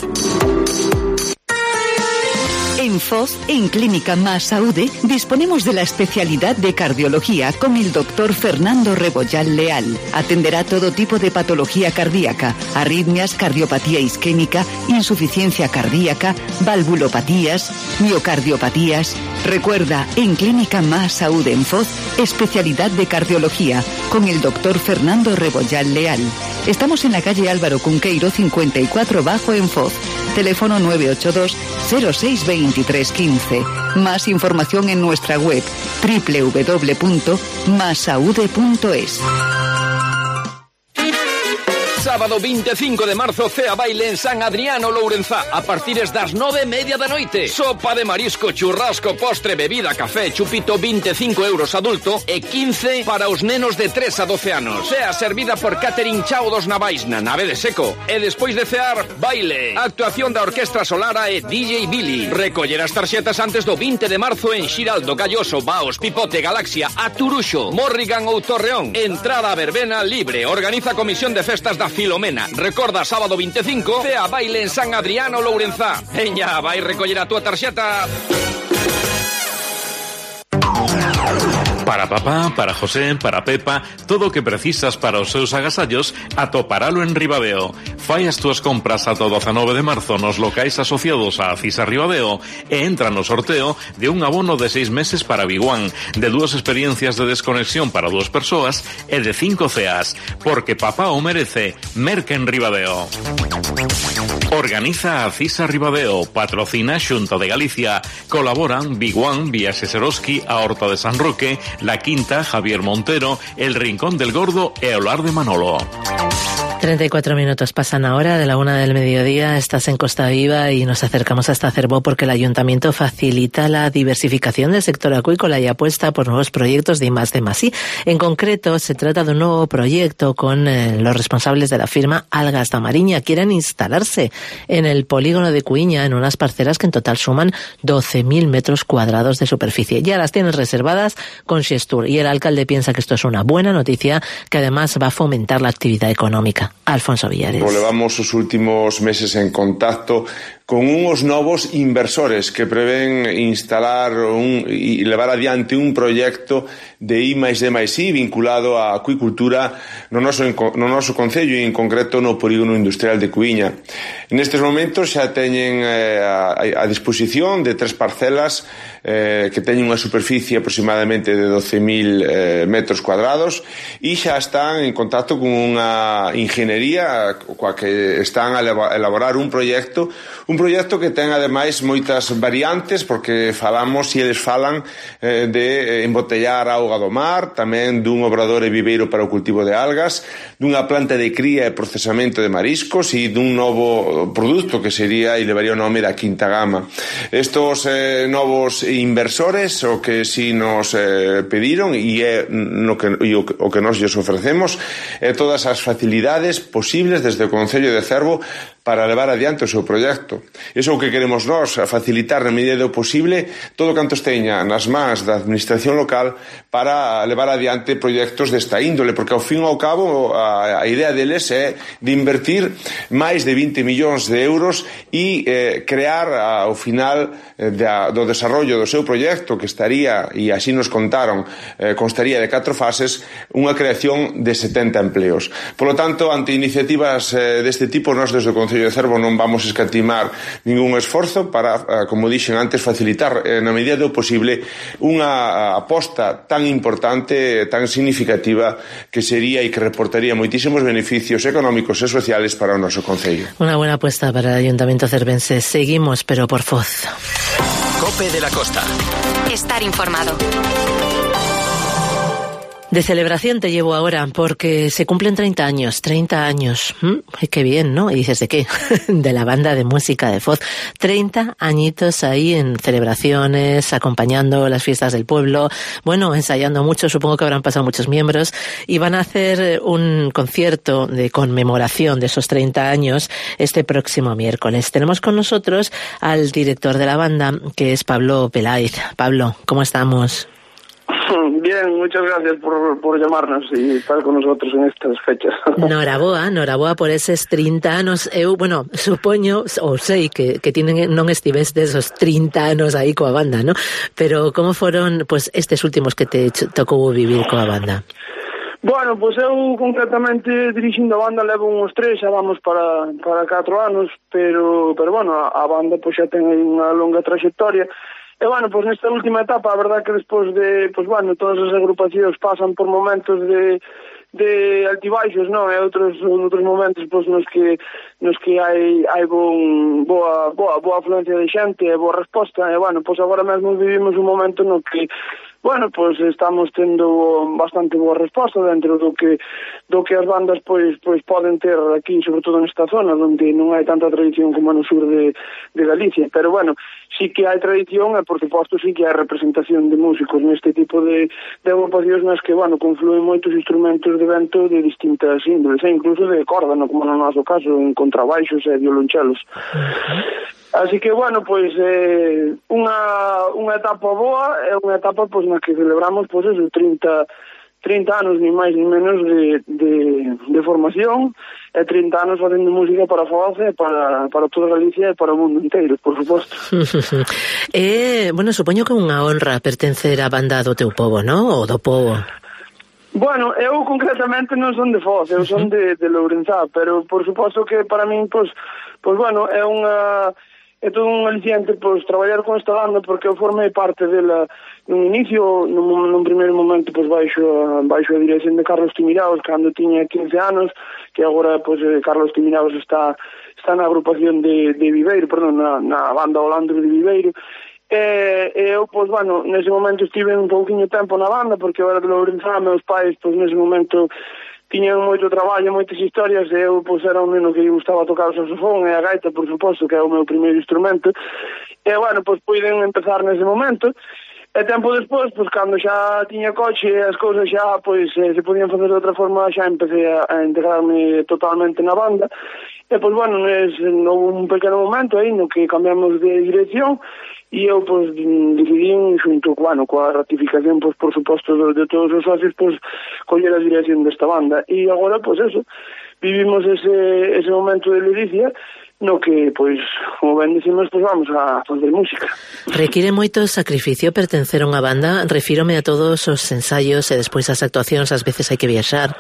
En Foz, en Clínica Más Saúde, disponemos de la especialidad de cardiología con el doctor Fernando Rebollal Leal. Atenderá todo tipo de patología cardíaca, arritmias, cardiopatía isquémica, insuficiencia cardíaca, valvulopatías, miocardiopatías. Recuerda, en Clínica Más Saúde en Foz, especialidad de cardiología con el doctor Fernando Rebollal Leal. Estamos en la calle Álvaro Cunqueiro cincuenta y cuatro Bajo en Foz. Teléfono nueve ocho dos cero seis dos tres uno cinco. Más información en nuestra web doble u doble u doble u punto masaude punto es. Sábado veinticinco de marzo, Cea Baile en San Adriano, Lourenzá. A partir das nove e media da noite. Sopa de marisco, churrasco, postre, bebida, café, chupito, veinticinco euros adulto e quince para os nenos de tres a doce anos. Sea servida por Catering Chao dos Navais na nave de Seco. E despois de cear, baile. Actuación da Orquestra Solara e D J Billy. Recoller as tarxetas antes do vinte de marzo en Xiraldo, Galloso, Baos, Pipote, Galaxia, Aturuxo, Morrigan ou Torreón. Entrada a verbena libre. Organiza a Comisión de Festas da Filomena. Recorda, sábado veinticinco, Cea Baile en San Adriano, Lourenzá. Veña, vai recoller a túa tarxeta. Para papá, para José, para Pepa, todo o que precisas para os seus agasallos atoparalo en Ribadeo. Fai as túas compras ata o dezanove de marzo nos locais asociados a Acisa Ribadeo e entra no sorteo de un abono de seis meses para Biguán, de dúas experiencias de desconexión para dúas persoas e de cinco ceas, porque papá o merece. Merca en Ribadeo. Organiza Acisa Ribadeo, patrocina Xunta de Galicia, colaboran Biguán, Viaxes Eroski, a Horta de San Roque, La Quinta, Javier Montero, El Rincón del Gordo e Olar de Manolo. treinta y cuatro minutos pasan ahora de la una del mediodía. Estás en Costa Viva y nos acercamos hasta Cervó porque el Ayuntamiento facilita la diversificación del sector acuícola y apuesta por nuevos proyectos de I más D más I. En concreto, se trata de un nuevo proyecto con eh, los responsables de la firma Algas da Mariña. Quieren instalarse en el polígono de Cuiña en unas parcelas que en total suman doce mil metros cuadrados de superficie. Ya las tienen reservadas con Xestur y el alcalde piensa que esto es una buena noticia que además va a fomentar la actividad económica. Alfonso Villares. Levamos os últimos meses en contacto con uns novos inversores que prevén instalar un, e levar adiante un proxecto de I máis D máis I vinculado á acuicultura no noso, no noso concello e en concreto no polígono industrial de Cuiña. Nestes momentos xa teñen eh, a, a disposición de tres parcelas eh, que teñen unha superficie aproximadamente de doce mil eh, metros cuadrados e xa están en contacto con unha ingeniería coa que están a elaborar un proxecto un proxecto que ten ademais moitas variantes porque falamos e eles falan eh, de embotellar auga do mar, tamén dun obrador e viveiro para o cultivo de algas, dunha planta de cría e procesamento de mariscos e dun novo produto que sería e levaría o nome da Quinta Gama. Estos eh, novos inversores o que si nos eh, pediron e é no que, e o, o que nos lles ofrecemos é todas as facilidades posibles desde o Concello de Cervo para levar adiante o seu proxecto. Iso é o que queremos nós, facilitar na medida do posible todo canto esteña nas mans da administración local para levar adiante proxectos desta índole, porque ao fin e ao cabo a, a idea deles é de invertir máis de vinte millóns de euros e eh, crear ao final eh, da, do desarrollo do seu proxecto que estaría, e así nos contaron, eh, constaría de catro fases, unha creación de setenta empleos. Por lo tanto, ante iniciativas eh, deste tipo, nós desde o Concello de Cervo non vamos a escatimar ningún esforzo para, como dixen antes, facilitar na medida do posible unha aposta tan importante, tan significativa que sería e que reportaría moitísimos beneficios económicos e sociales para o noso concello. Una buena apuesta para el Ayuntamiento cervense. Seguimos, pero por Foz. Cope de la Costa. Estar informado. De celebración te llevo ahora, porque se cumplen treinta años, treinta años. ¿Mm? Qué bien, ¿no? Y dices, ¿de qué? De la banda de música de Foz. treinta añitos ahí en celebraciones, acompañando las fiestas del pueblo, bueno, ensayando mucho, supongo que habrán pasado muchos miembros, y van a hacer un concierto de conmemoración de esos treinta años este próximo miércoles. Tenemos con nosotros al director de la banda, que es Pablo Peláez. Pablo, ¿cómo estamos? Bien, muchas gracias por, por llamarnos y estar con nosotros en estas fechas. Noraboa, noraboa por eses trinta anos. Eu, bueno, supoño, ou sei que, que tienen, non estives desos trinta anos aí coa banda, ¿no? Pero como foron, pues, estes últimos que te tocou vivir coa banda? Bueno, pois pues eu concretamente dirixindo a banda levo uns tres, xa vamos para, para catro anos, pero, pero bueno, a, a banda pois pues, xa ten unha longa trayectoria. E, bueno, pois nesta última etapa, a verdad que despois de, pois, bueno, todas as agrupacións pasan por momentos de, de altibaixos, non? E outros, outros momentos, pois, nos que, nos que hai, hai bon, boa, boa, boa afluencia de xente e boa resposta. E, bueno, pois agora mesmo vivimos un momento no que Bueno, pois estamos tendo bastante boa resposta dentro do que do que as bandas pois pois poden ter aquí, sobre todo nesta zona onde non hai tanta tradición como no sur de, de Galicia, pero bueno, sí que hai tradición e por suposto sí que hai representación de músicos neste tipo de, de agrupacións nas que, bueno, confluen moitos instrumentos de vento de distintas índoles, e incluso de corda, no, como no noso caso, en contrabaixos e violonchelos. Así que, bueno, pois eh, unha, unha etapa boa é unha etapa pois na que celebramos pois eso, trinta, trinta anos, ni máis ni menos de, de, de formación e trinta anos facendo música para Foz e para, para toda Galicia e para o mundo inteiro, por suposto. eh, bueno, supoño que é unha honra pertencer á banda do teu pobo, non? Ou do pobo? Bueno, eu concretamente non son de Foz, eu son de, de Lourenzá, pero por suposto que para min, pois, pois bueno, é unha... é todo un aliciente, pois, traballar con esta banda, porque eu formei parte dela nun inicio, nun, nun primeiro momento, pois, baixo, baixo a dirección de Carlos Timiraos, cando tiña quince anos, que agora, pois, Carlos Timiraos está está na agrupación de, de Viveiro, perdón, na, na banda Olandro de Viveiro, e, e eu, pois, bueno, nese momento estive un pouquinho tempo na banda, porque eu era de Lourenzá, meus pais, pois, nese momento tiñan moito traballo, moitas historias, e eu, pois, era un neno que gustaba tocar o saxofón e a gaita, por suposto, que é o meu primeiro instrumento, e, bueno, pois, puiden empezar nese momento, e tempo despois, pois, cando xa tiña coche e as cousas xa, pois, eh, se podían fazer de outra forma, xa empecé a, a integrarme totalmente na banda, e, pois, bueno, nes, houve un pequeno momento aí no que cambiamos de dirección, e eu, pois, decidí, xunto, bueno, coa ratificación, pois, por suposto, de, de todos os socios, pois, coller a dirección desta banda. E agora, pois, eso, vivimos ese, ese momento de ledicia, no que, pois, como ben dicimos, pois, vamos a fazer música. Require moito sacrificio pertencer a unha banda? Refírome a todos os ensaios e despois as actuacións, ás veces hai que viaxar.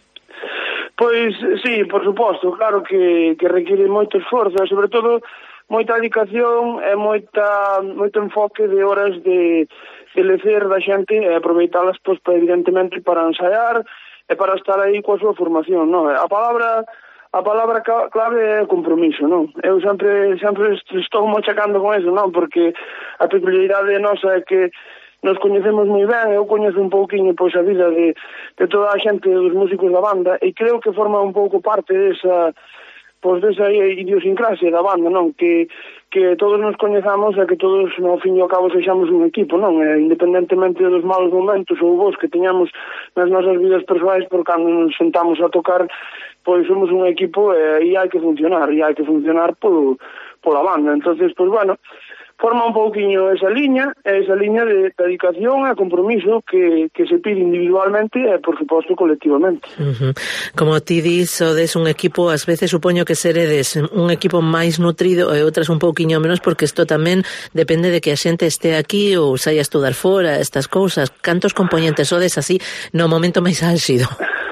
Pois, sí, por suposto, claro que, que require moito esforzo, e, sobre todo, moita dedicación e moita moito enfoque de horas de, de lecer da xente e aproveitalas, pois, para, evidentemente, para ensaiar e para estar aí coa súa formación, non? A palabra a palabra clave é compromiso, non? Eu sempre sempre estou machacando con eso, non? Porque a peculiaridade nosa é que nos coñecemos moi ben, eu coñezo un pouquiño, pois, a vida de, de toda a xente dos músicos da banda, e creo que forma un pouco parte desa pois desa idiosincrasia da banda, non? Que, que todos nos coñezamos e que todos, no fin e ao cabo, sexamos un equipo, non? E, independentemente dos malos momentos ou vos que teñamos nas nosas vidas persoais, por cando nos sentamos a tocar, pois somos un equipo e aí hai que funcionar, e hai que funcionar por, pola banda. Entonces, pois, bueno, forma un pouquiño esa liña, esa liña de dedicación e compromiso que, que se pide individualmente e, por suposto, colectivamente. Uh-huh. Como ti dis, sodes un equipo, ás veces supoño que seredes un equipo máis nutrido e outras un pouquiño menos, porque isto tamén depende de que a xente este aquí ou saia a estudar fora, estas cousas. Cantos componentes sodes así no momento máis álxido?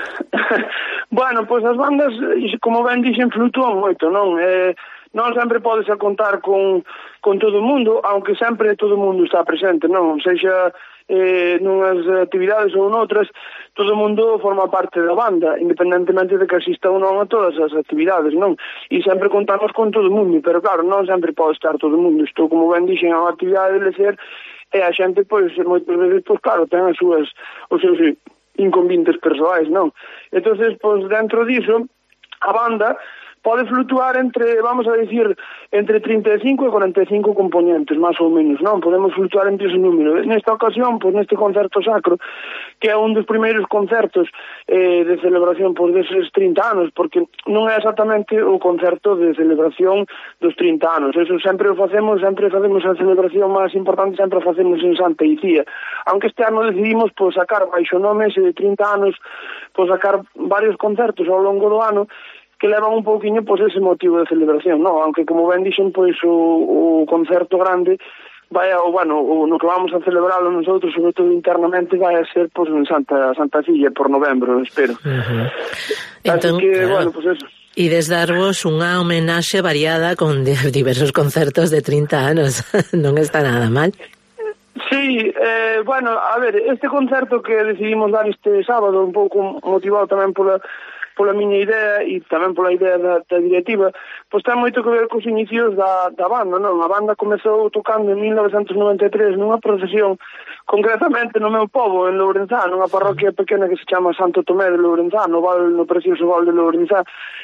Bueno, pois as bandas, como ben dixen, fluctúan moito, non? Eh, non sempre podes a contar con, con todo o mundo, aunque sempre todo o mundo está presente, non? Sexa eh, nunhas actividades ou noutras, todo o mundo forma parte da banda, independentemente de que asista ou non a todas as actividades, non? E sempre contamos con todo o mundo, pero claro, non sempre pode estar todo o mundo. Isto, como ben dixen, é unha actividade de lecer, e a xente, pois, moitas veces, pois, claro, ten as súas, os seus inconvenientes persoais, non? Entonces, pois, dentro diso, a banda pode flutuar entre, vamos a decir, entre trinta e cinco e cuarenta e cinco componentes, máis ou menos, non? Podemos flutuar entre ese número. Nesta ocasión, pois, neste concerto sacro, que é un dos primeiros concertos eh, de celebración pois, deses trinta anos, porque non é exactamente o concerto de celebración dos trinta anos. Eso sempre o facemos, sempre facemos a celebración máis importante, sempre o facemos en Santa Icía. Aunque este ano decidimos pois, sacar baixo nome ese de trinta anos, pois, sacar varios concertos ao longo do ano, que levan un pouquiño pois ese motivo de celebración, non? Aunque como ben dixen, pois o, o concerto grande vai a, o, bueno, o, no que vamos a celebrarlo nosotros, sobre todo internamente, vai a ser pois en Santa Santa Cilla por novembro, espero. Uh-huh. Así entón, que, claro, bueno, pois eso. Ides darvos unha homenaxe variada con diversos concertos de trinta anos. Non está nada mal. Sí, eh, bueno, a ver, este concerto que decidimos dar este sábado, un pouco motivado tamén pola pola miña idea e tamén pola idea da, da directiva, pois ten moito que ver cos inicios da, da banda, non? A banda comezou tocando en mil novecentos noventa e tres nunha procesión, concretamente no meu pobo, en Lourenzá, nunha parroquia pequena que se chama Santo Tomé de Lourenzá, no, val, no precioso val de Lourenzá.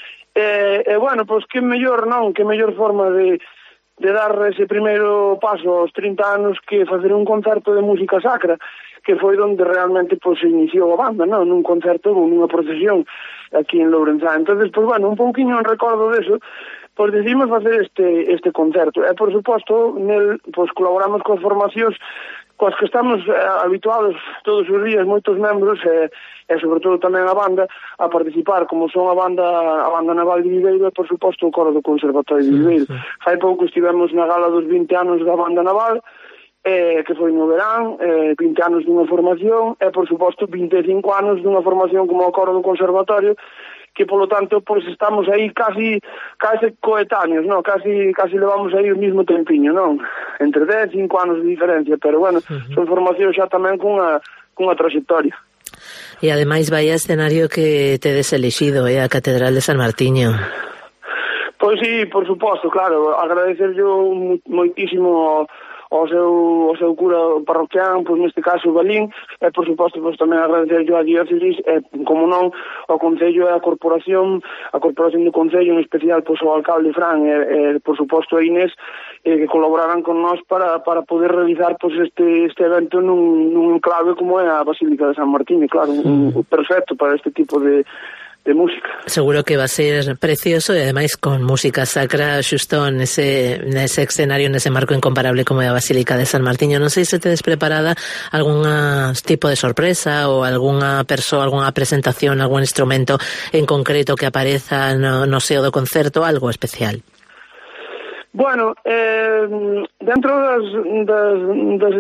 E, e bueno, pois que mellor, non? Que mellor forma de, de dar ese primeiro paso aos trinta anos que facer un concerto de música sacra, que foi onde realmente pois, se iniciou a banda, non? Nun concerto ou nunha procesión aquí en Lourenzá. Entonces, pois, bueno, un pouquiño en recordo deso, pois decidimos facer este este concerto. E, por suposto, nel, pois, colaboramos coas formacións coas que estamos eh, habituados todos os días, moitos membros, e, e sobre todo tamén a banda, a participar, como son a banda a banda naval de Viveiro e, por suposto, o coro do Conservatorio de Viveiro. Sí, sí. Fai pouco estivemos na gala dos vinte anos da banda naval, eh, que foi no verán, eh, vinte anos dunha formación e, por suposto, vinte e cinco anos dunha formación como o coro do Conservatorio, que, polo tanto, pois estamos aí casi casi coetáneos, non? Casi casi levamos aí o mismo tempiño, non? Entre dez e cinco anos de diferencia, pero, bueno, uh-huh. son formacións xa tamén cunha, cunha trayectoria. E, ademais, vai a escenario que tedes elixido, eh, a Catedral de San Martiño. Pois sí, por suposto, claro, agradecer yo moitísimo ao seu, ao seu cura parroquián, pois neste caso Balín, e por suposto pois tamén agradecer yo a diócesis, e como non ao Concello e a Corporación, a Corporación do Concello, en especial pois ao alcalde Fran e, e por suposto a Inés, e, que colaboraran con nós para, para poder realizar pois este, este evento nun, nun enclave como é a Basílica de San Martín, e claro, un, un perfecto para este tipo de de música. Seguro que va a ser precioso e ademais con música sacra xusto nese, nese escenario, nese marco incomparable como é a Basílica de San Martiño. Non sei se tedes preparada algún tipo de sorpresa ou algunha persoa, algunha presentación, algún instrumento en concreto que apareza no, no seo do concerto, algo especial. Bueno, eh, dentro das, das, das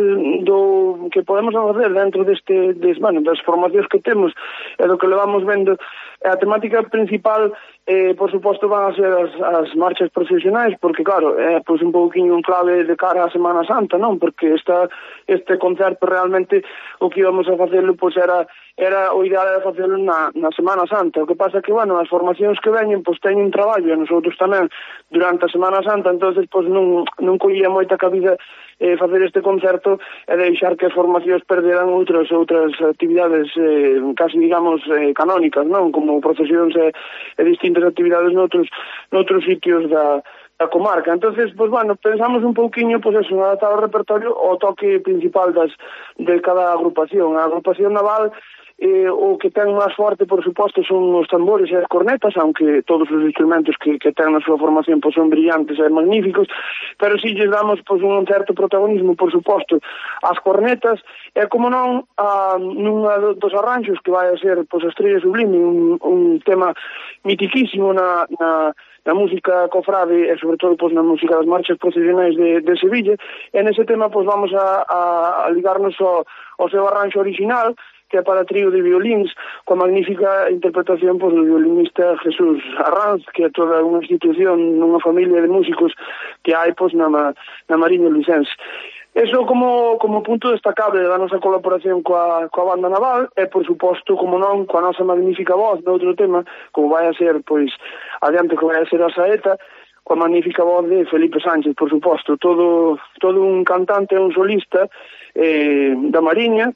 do que podemos facer dentro deste, des, bueno, das formacións que temos e do que levamos vendo, a temática principal, eh, por suposto, van a ser as, as marchas procesionais, porque, claro, é pois, un pouquinho un clave de cara á Semana Santa, non? Porque esta, este concerto realmente o que íbamos a facelo pois, era, era o ideal era facelo na, na Semana Santa. O que pasa que, bueno, as formacións que veñen pois, teñen traballo, e nosotros tamén, durante a Semana Santa, entonces pois, non, non collía moita cabida eh, facer este concerto e deixar que as formacións perderan outras outras actividades eh, casi, digamos, eh, canónicas, non? Como procesións e, e distintas actividades noutros, noutros sitios da, da comarca. Entonces, pues bueno, pensamos un pouquiño, pues eso, adaptar o repertorio ao toque principal das, de cada agrupación. A agrupación naval, eh, o que ten máis forte, por suposto, son os tambores e as cornetas, aunque todos os instrumentos que, que ten na súa formación pues, son brillantes e magníficos, pero si lles damos pues, un certo protagonismo, por suposto, ás cornetas, e como non, a, nunha dos arranxos que vai a ser pues, a Estrella Sublime, un, un tema mitiquísimo na, na, na música cofrade e sobre todo pues, na música das marchas procesionais de, de Sevilla, e nese tema pues, vamos a, a, a ligarnos ao, ao seu arranxo original, que é para trío de violíns, coa magnífica interpretación pues, do violinista Jesús Arranz, que é toda unha institución, unha familia de músicos que hai pues, na, na Mariña Lucense. Eso como, como punto destacable da nosa colaboración coa, coa banda naval e, por suposto, como non, coa nosa magnífica voz de outro tema, como vai a ser, pois, adiante que vai a ser a saeta, coa magnífica voz de Felipe Sánchez, por suposto, todo, todo un cantante e un solista eh, da Mariña,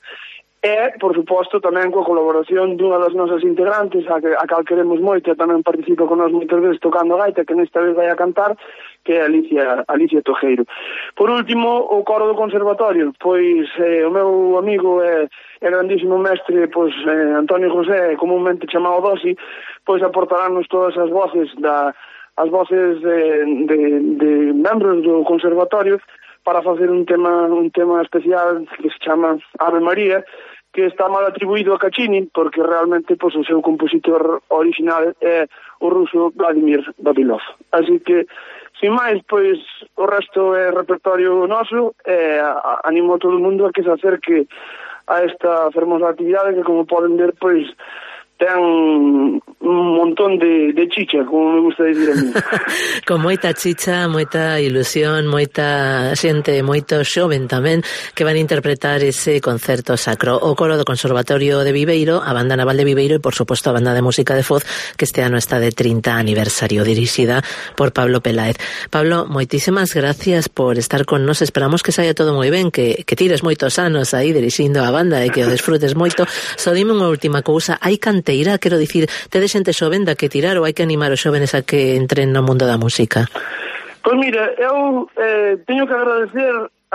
e, por suposto, tamén coa colaboración dunha das nosas integrantes, a, que, a cal queremos moito, e tamén participa con nós moitas veces tocando a gaita, que nesta vez vai a cantar, que é Alicia, Alicia Tojeiro. Por último, o coro do Conservatorio, pois eh, o meu amigo é eh, grandísimo mestre, pois eh, Antonio José, comúnmente chamado Dosi, pois aportaránnos todas as voces da as voces de, de, de membros do Conservatorio para facer un tema un tema especial que se chama Ave María, que está mal atribuído a Caccini, porque realmente pois, o seu compositor original é o ruso Vladimir Vavilov. Así que, sin máis, pois, o resto é repertorio noso, e animo a todo o mundo a que se acerque a esta fermosa actividade que, como poden ver, pois, ten un montón de, de chicha, como me gusta decir a mí. Con moita chicha, moita ilusión, moita xente, moito xoven tamén que van a interpretar ese concerto sacro. O coro do Conservatorio de Viveiro, a Banda Naval de Viveiro e, por suposto, a Banda de Música de Foz, que este ano está de trinta aniversario, dirixida por Pablo Peláez. Pablo, moitísimas gracias por estar con nos. Esperamos que saia todo moi ben, que, que tires moitos anos aí dirixindo a banda e que o desfrutes moito. Só dime unha última cousa, hai canteira, quero dicir, tedes xente xoven da que tirar ou hai que animar os xovenes a que entren no mundo da música? Pois mira, eu eh, teño que agradecer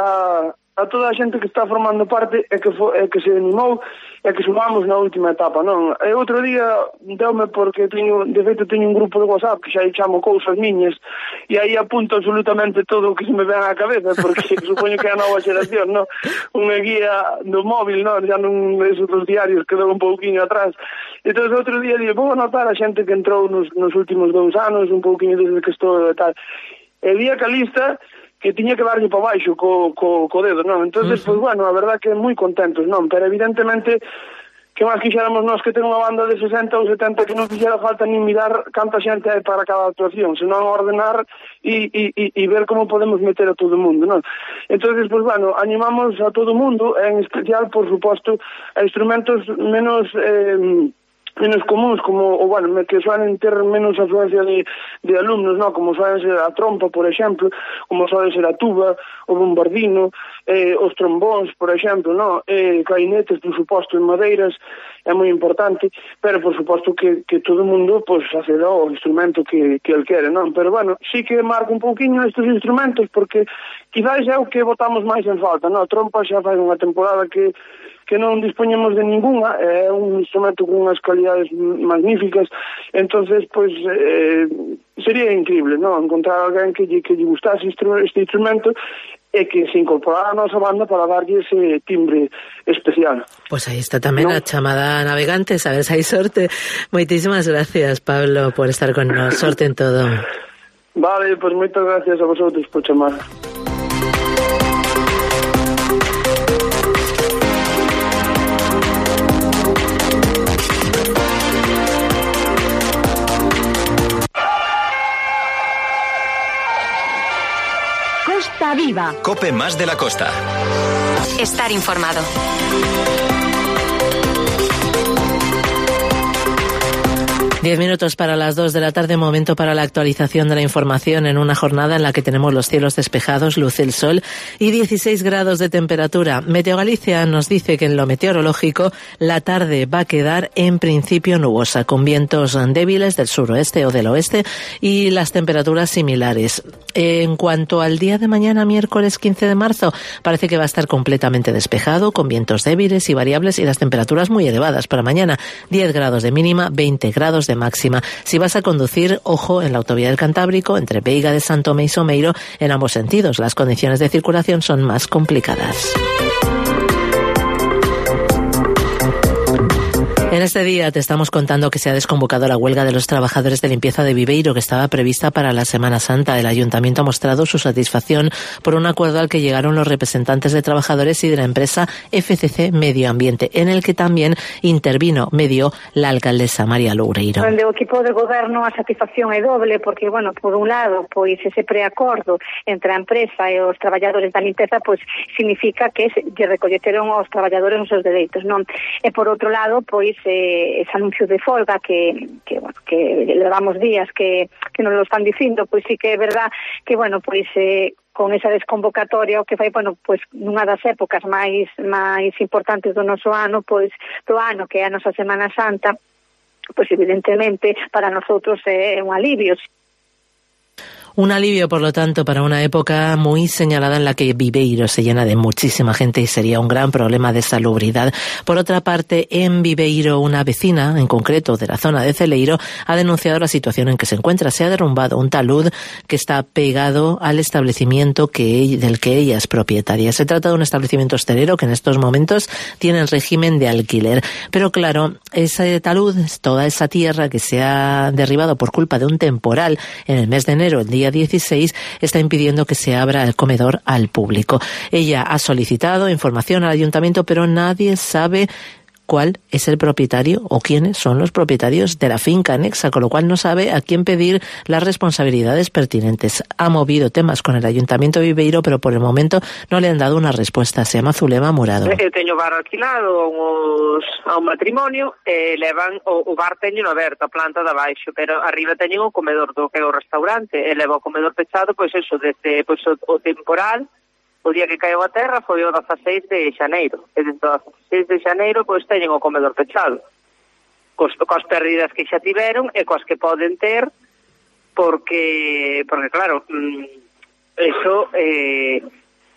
a, a toda a xente que está formando parte e que, fo, e que se animou e que sumamos na última etapa, non? E outro día deume porque teño, de feito teño un grupo de WhatsApp que xa chamo cousas miñas e aí apunto absolutamente todo o que se me ven á cabeza porque supoño que é a nova xeración, non? Unha guía do móvil, non? Xa non esos dos diarios que dou un pouquinho atrás. Entón outro día digo, vou anotar a xente que entrou nos, nos últimos dous anos, un pouquinho desde que estou e tal. E vía que a lista que tiña que darlle para baixo co, co, co dedo, non? Entonces, uh-huh. Pois, bueno, a verdad que moi contentos, non? Pero evidentemente que máis quixéramos nós que ten unha banda de sesenta ou setenta que non fixera falta nin mirar canta xente hai para cada actuación, senón ordenar e, e, e ver como podemos meter a todo o mundo, non? Entonces, pois, bueno, animamos a todo o mundo, en especial, por suposto, a instrumentos menos... Eh, menos comuns, como, ou bueno, que suelen ter menos afluencia de, de alumnos, no? Como suelen ser a trompa, por exemplo, como suelen ser a tuba, o bombardino, eh, os trombóns, por exemplo, no? Eh, clarinetes, por suposto, en madeiras, é moi importante, pero por suposto que, que todo o mundo pues, acceda ao instrumento que, que el quere, non? Pero bueno, sí que marco un pouquinho estes instrumentos, porque quizás é o que botamos máis en falta, no? A trompa xa fai unha temporada que que non dispoñemos de ninguna, é un instrumento con unhas calidades magníficas, entonces, pois, eh, sería increíble, non? Encontrar alguén que lle, que lle gustase este instrumento e que se incorporara a nosa banda para darlle ese timbre especial. Pois aí está tamén ¿no? A chamada Navegantes, a ver se hai sorte. Moitísimas gracias, Pablo, por estar con nos. Sorte en todo. Vale, pois moitas gracias a vosotros por chamar. Costa Viva. Cope más de la costa. Estar informado. Diez minutos para las dos de la tarde, momento para la actualización de la información en una jornada en la que tenemos los cielos despejados, luce el sol y dieciséis grados de temperatura. Meteo Galicia nos dice que en lo meteorológico la tarde va a quedar en principio nubosa, con vientos débiles del suroeste o del oeste y las temperaturas similares. En cuanto al día de mañana, miércoles quince de marzo, parece que va a estar completamente despejado, con vientos débiles y variables y las temperaturas muy elevadas para mañana. diez grados de mínima, veinte grados de máxima. Si vas a conducir, ojo en la autovía del Cantábrico, entre Veiga de San Tomé y Someiro, en ambos sentidos. Las condiciones de circulación son más complicadas. En este día te estamos contando que se ha desconvocado la huelga de los trabajadores de limpieza de Viveiro que estaba prevista para la Semana Santa. El Ayuntamiento ha mostrado su satisfacción por un acuerdo al que llegaron los representantes de trabajadores y de la empresa F C C Medio Ambiente, en el que también intervino, medió la alcaldesa María Loureiro. Onde o equipo de goberno a satisfacción é doble porque, bueno, por un lado, pois ese preacordo entre a empresa e os traballadores da limpeza, pois significa que lle recolleteron aos traballadores os seus dereitos, non? E por outro lado, pois ese, ese anuncio de folga que, que, bueno, que levamos días que, que nos lo están dicindo, pois sí que é verdad que, bueno, pois eh, con esa desconvocatoria o que fai, bueno, pois nunha das épocas máis máis importantes do noso ano, pois do ano que é a nosa Semana Santa, pois evidentemente para nosotros é un alivio. Un alivio, por lo tanto, para una época muy señalada en la que Viveiro se llena de muchísima gente y sería un gran problema de salubridad. Por otra parte, en Viveiro, una vecina, en concreto de la zona de Celeiro, ha denunciado la situación en que se encuentra. Se ha derrumbado un talud que está pegado al establecimiento que, del que ella es propietaria. Se trata de un establecimiento hostelero que en estos momentos tiene el régimen de alquiler. Pero claro, ese talud, toda esa tierra que se ha derribado por culpa de un temporal en el mes de enero, el día dieciséis, está impidiendo que se abra el comedor al público. Ella ha solicitado información al ayuntamiento, pero nadie sabe cuál es el propietario o quiénes son los propietarios de la finca anexa, con lo cual no sabe a quién pedir las responsabilidades pertinentes. Ha movido temas con el Ayuntamiento de Viveiro, pero por el momento no le han dado una respuesta. Se llama Zulema Murado. Eu teño bar alquilado uns, a un matrimonio e levan o, o bar teño aberto, a planta de abaixo, pero arriba teñen o comedor do que é o restaurante e leva o comedor pechado, pois eso, desde pois, o, o temporal. O día que caeu a terra foi o dieciséis de xaneiro. E desde o dieciséis de xaneiro pois teñen o comedor pechado. Cos, cos pérdidas que xa tiveron e cos que poden ter, porque, porque claro, eso, eh,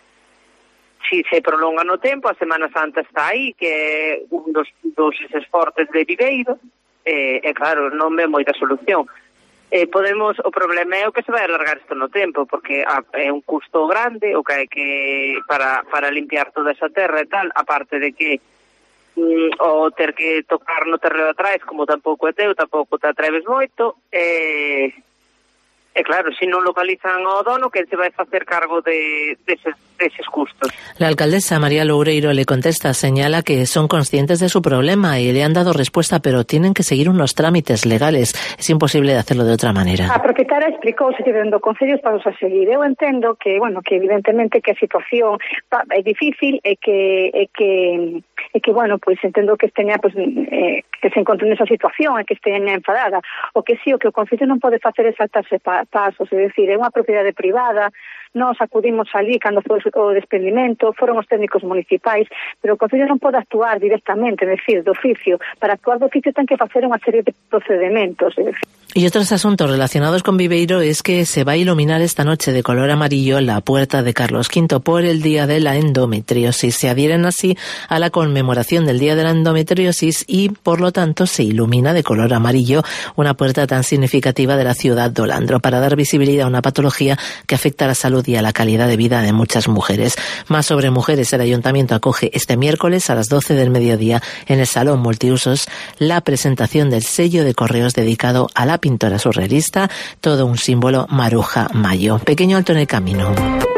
si se prolonga no tempo, a Semana Santa está aí, que é un dos, dos fortes de Viveiro, e, e claro, non ve moita solución. Eh, podemos, o problema é o que se vai alargar isto no tempo, porque a, é un custo grande o que hai que para, para limpiar toda esa terra e tal, aparte de que mm, o ter que tocar no terreo atrás, como tampouco é teu, tampouco te atreves moito, e, e claro, se non localizan o dono, que se vai facer cargo de, de eses, de eses custos. La alcaldesa María Loureiro le contesta, señala que son conscientes de su problema y le han dado respuesta, pero tienen que seguir unos trámites legales. Es imposible de hacerlo de otra manera. A propietaria explicouse que dentro do Concello estamos a seguir. Eu entendo que, bueno, que evidentemente que a situación é difícil e que e que e que, bueno, pois pues, entendo que esteña, pues, eh, que se encontre nesa situación e que esteña enfadada. O que sí, o que o Concello non pode facer é saltarse pa, pasos, é dicir, é unha propiedade privada, nós acudimos ali cando foi o desprendimento, foron os técnicos municipais, pero o Concello non pode actuar directamente, é dicir, do oficio. Para actuar do oficio ten que facer unha serie de procedimentos, é dicir. Y otros asuntos relacionados con Viveiro es que se va a iluminar esta noche de color amarillo la puerta de Carlos quinto por el Día de la Endometriosis. Se adhieren así a la conmemoración del Día de la Endometriosis y, por lo tanto, se ilumina de color amarillo una puerta tan significativa de la ciudad de Olandro para dar visibilidad a una patología que afecta a la salud y a la calidad de vida de muchas mujeres. Más sobre mujeres, el Ayuntamiento acoge este miércoles a las doce del mediodía en el Salón Multiusos la presentación del sello de correos dedicado a la pintora surrealista, todo un símbolo, Maruja Mayo. Pequeño alto en el camino.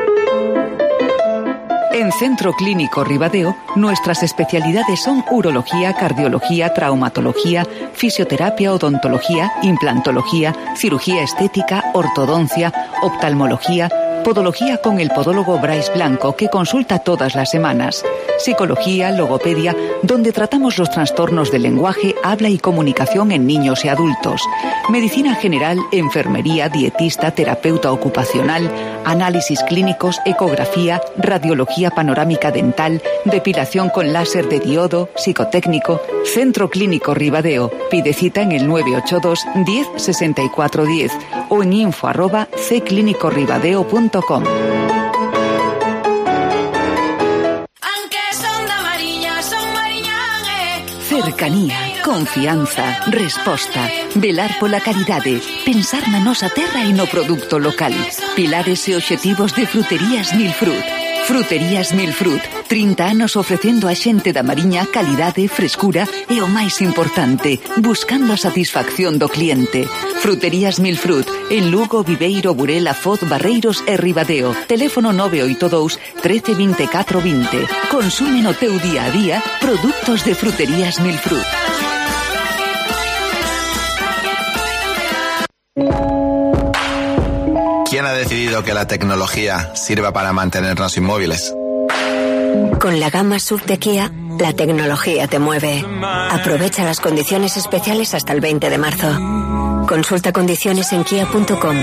En Centro Clínico Ribadeo, nuestras especialidades son urología, cardiología, traumatología, fisioterapia, odontología, implantología, cirugía estética, ortodoncia, oftalmología, podología con el podólogo Brais Blanco, que consulta todas las semanas, psicología, logopedia, donde tratamos los trastornos del lenguaje, habla y comunicación en niños y adultos, medicina general, enfermería, dietista, terapeuta ocupacional, análisis clínicos, ecografía, radiología panorámica dental, depilación con láser de diodo, psicotécnico. Centro Clínico Ribadeo. Pide cita en el nueve ocho dos, diez, sesenta y cuatro diez o en info arroba c clínico ribadeo punto com. Cercanía, confianza, resposta, velar pola calidade, pensar na nosa terra e no produto local. Pilares e obxectivos de Fruterías Milfrut. Fruterías Milfrut, trinta anos ofrecendo a xente da Mariña calidade, frescura e o máis importante, buscando a satisfacción do cliente. Fruterías Milfrut, en Lugo, Viveiro, Burela, Foz, Barreiros e Ribadeo. Teléfono nove oito dous, trece, veinticuatro veinte. Consume no teu día a día produtos de Fruterías Milfrut. ¿Quién ha decidido que la tecnología sirva para mantenernos inmóviles? Con la gama S U V de Kia, la tecnología te mueve. Aprovecha las condiciones especiales hasta el veinte de marzo. Consulta condiciones en kia punto com.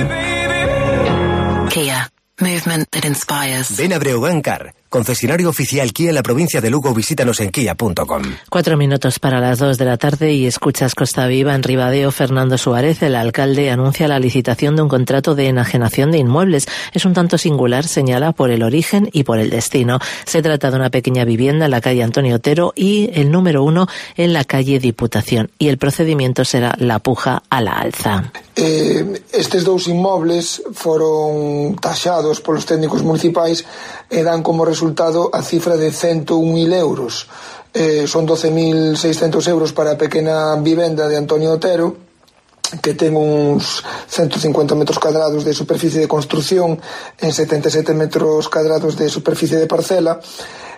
Kia. Movement that inspires. Ven a Breogán Car, concesionario oficial Kia en la provincia de Lugo. Visítanos en kia punto com. Cuatro minutos para las dos de la tarde y escuchas Costa Viva. En Ribadeo, Fernando Suárez, el alcalde, anuncia la licitación de un contrato de enajenación de inmuebles. Es un tanto singular, señala, por el origen y por el destino. Se trata de una pequeña vivienda en la calle Antonio Otero y el número uno en la calle Diputación. Y el procedimiento será la puja a la alza. Eh, estes dous inmobles foron taxados polos técnicos municipais e dan como resultado a cifra de ciento un mil euros. Eh, son doce mil seiscentos euros para a pequena vivenda de Antonio Otero, que ten uns ciento cincuenta metros cuadrados de superficie de construcción en setenta e sete metros cuadrados de superficie de parcela,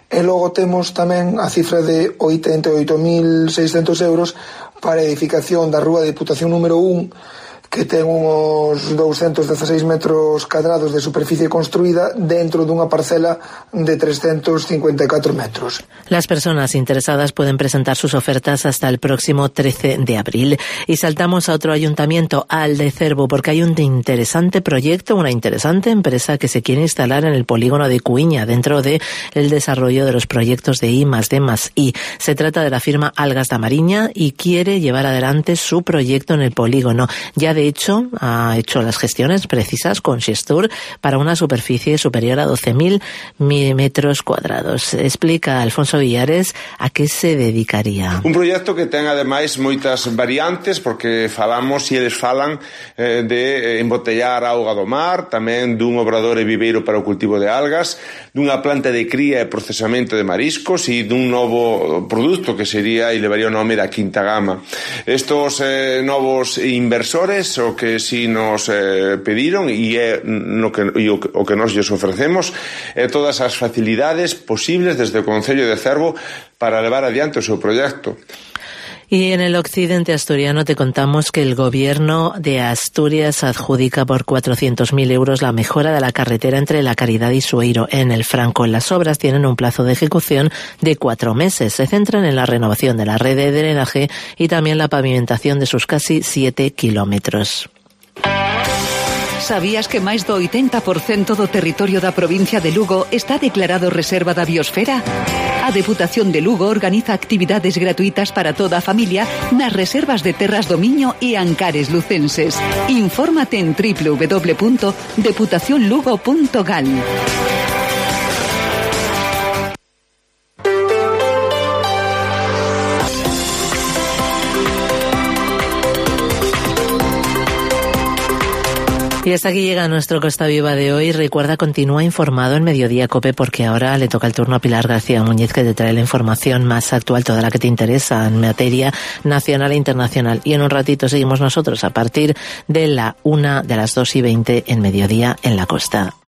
E logo temos tamén a cifra de oitenta e oito mil seiscentos euros para a edificación da Rúa de Diputación número un, que ten uns doscientos dieciséis metros cadrados de superficie construída dentro dunha parcela de trescientos cincuenta y cuatro metros. Las personas interesadas pueden presentar sus ofertas hasta el próximo trece de abril. Y saltamos a otro ayuntamiento, al de Cervo, porque hay un interesante proyecto, una interesante empresa que se quiere instalar en el polígono de Cuiña, dentro del desarrollo de los proyectos de I más D más I. Se trata de la firma Algas da Mariña y quiere llevar adelante su proyecto en el polígono. Ya de hecho, ha hecho las gestiones precisas con Xestur para una superficie superior a doce mil metros cuadrados. Explica Alfonso Villares a qué se dedicaría. Un proyecto que ten ademais moitas variantes, porque falamos e eles falan eh, de embotellar auga do mar, tamén dun obrador e viveiro para o cultivo de algas, dunha planta de cría e procesamento de mariscos e dun novo produto que sería e levaría o nome da Quinta Gama. Estos eh, novos inversores o que si nos eh, pediron e é no que, e o, o que nos lles ofrecemos é todas as facilidades posibles desde o Concello de Cervo para levar adiante o seu proxecto. Y en el occidente asturiano te contamos que el gobierno de Asturias adjudica por cuatrocientos mil euros la mejora de la carretera entre La Caridad y Sueiro, en el Franco. Las obras tienen un plazo de ejecución de cuatro meses. Se centran en la renovación de la red de drenaje y también la pavimentación de sus casi siete kilómetros. Sabías que máis do oitenta por cento do territorio da provincia de Lugo está declarado reserva da biosfera? A Deputación de Lugo organiza actividades gratuitas para toda a familia nas reservas de terras do Miño e Ancares lucenses. Infórmate en doble u doble u doble u punto deputación lugo punto gal. Y hasta aquí llega nuestro Costa Viva de hoy. Recuerda, continúa informado en Mediodía COPE, porque ahora le toca el turno a Pilar García Muñiz, que te trae la información más actual, toda la que te interesa en materia nacional e internacional. Y en un ratito seguimos nosotros a partir de la una, de las dos y veinte en Mediodía en la Costa.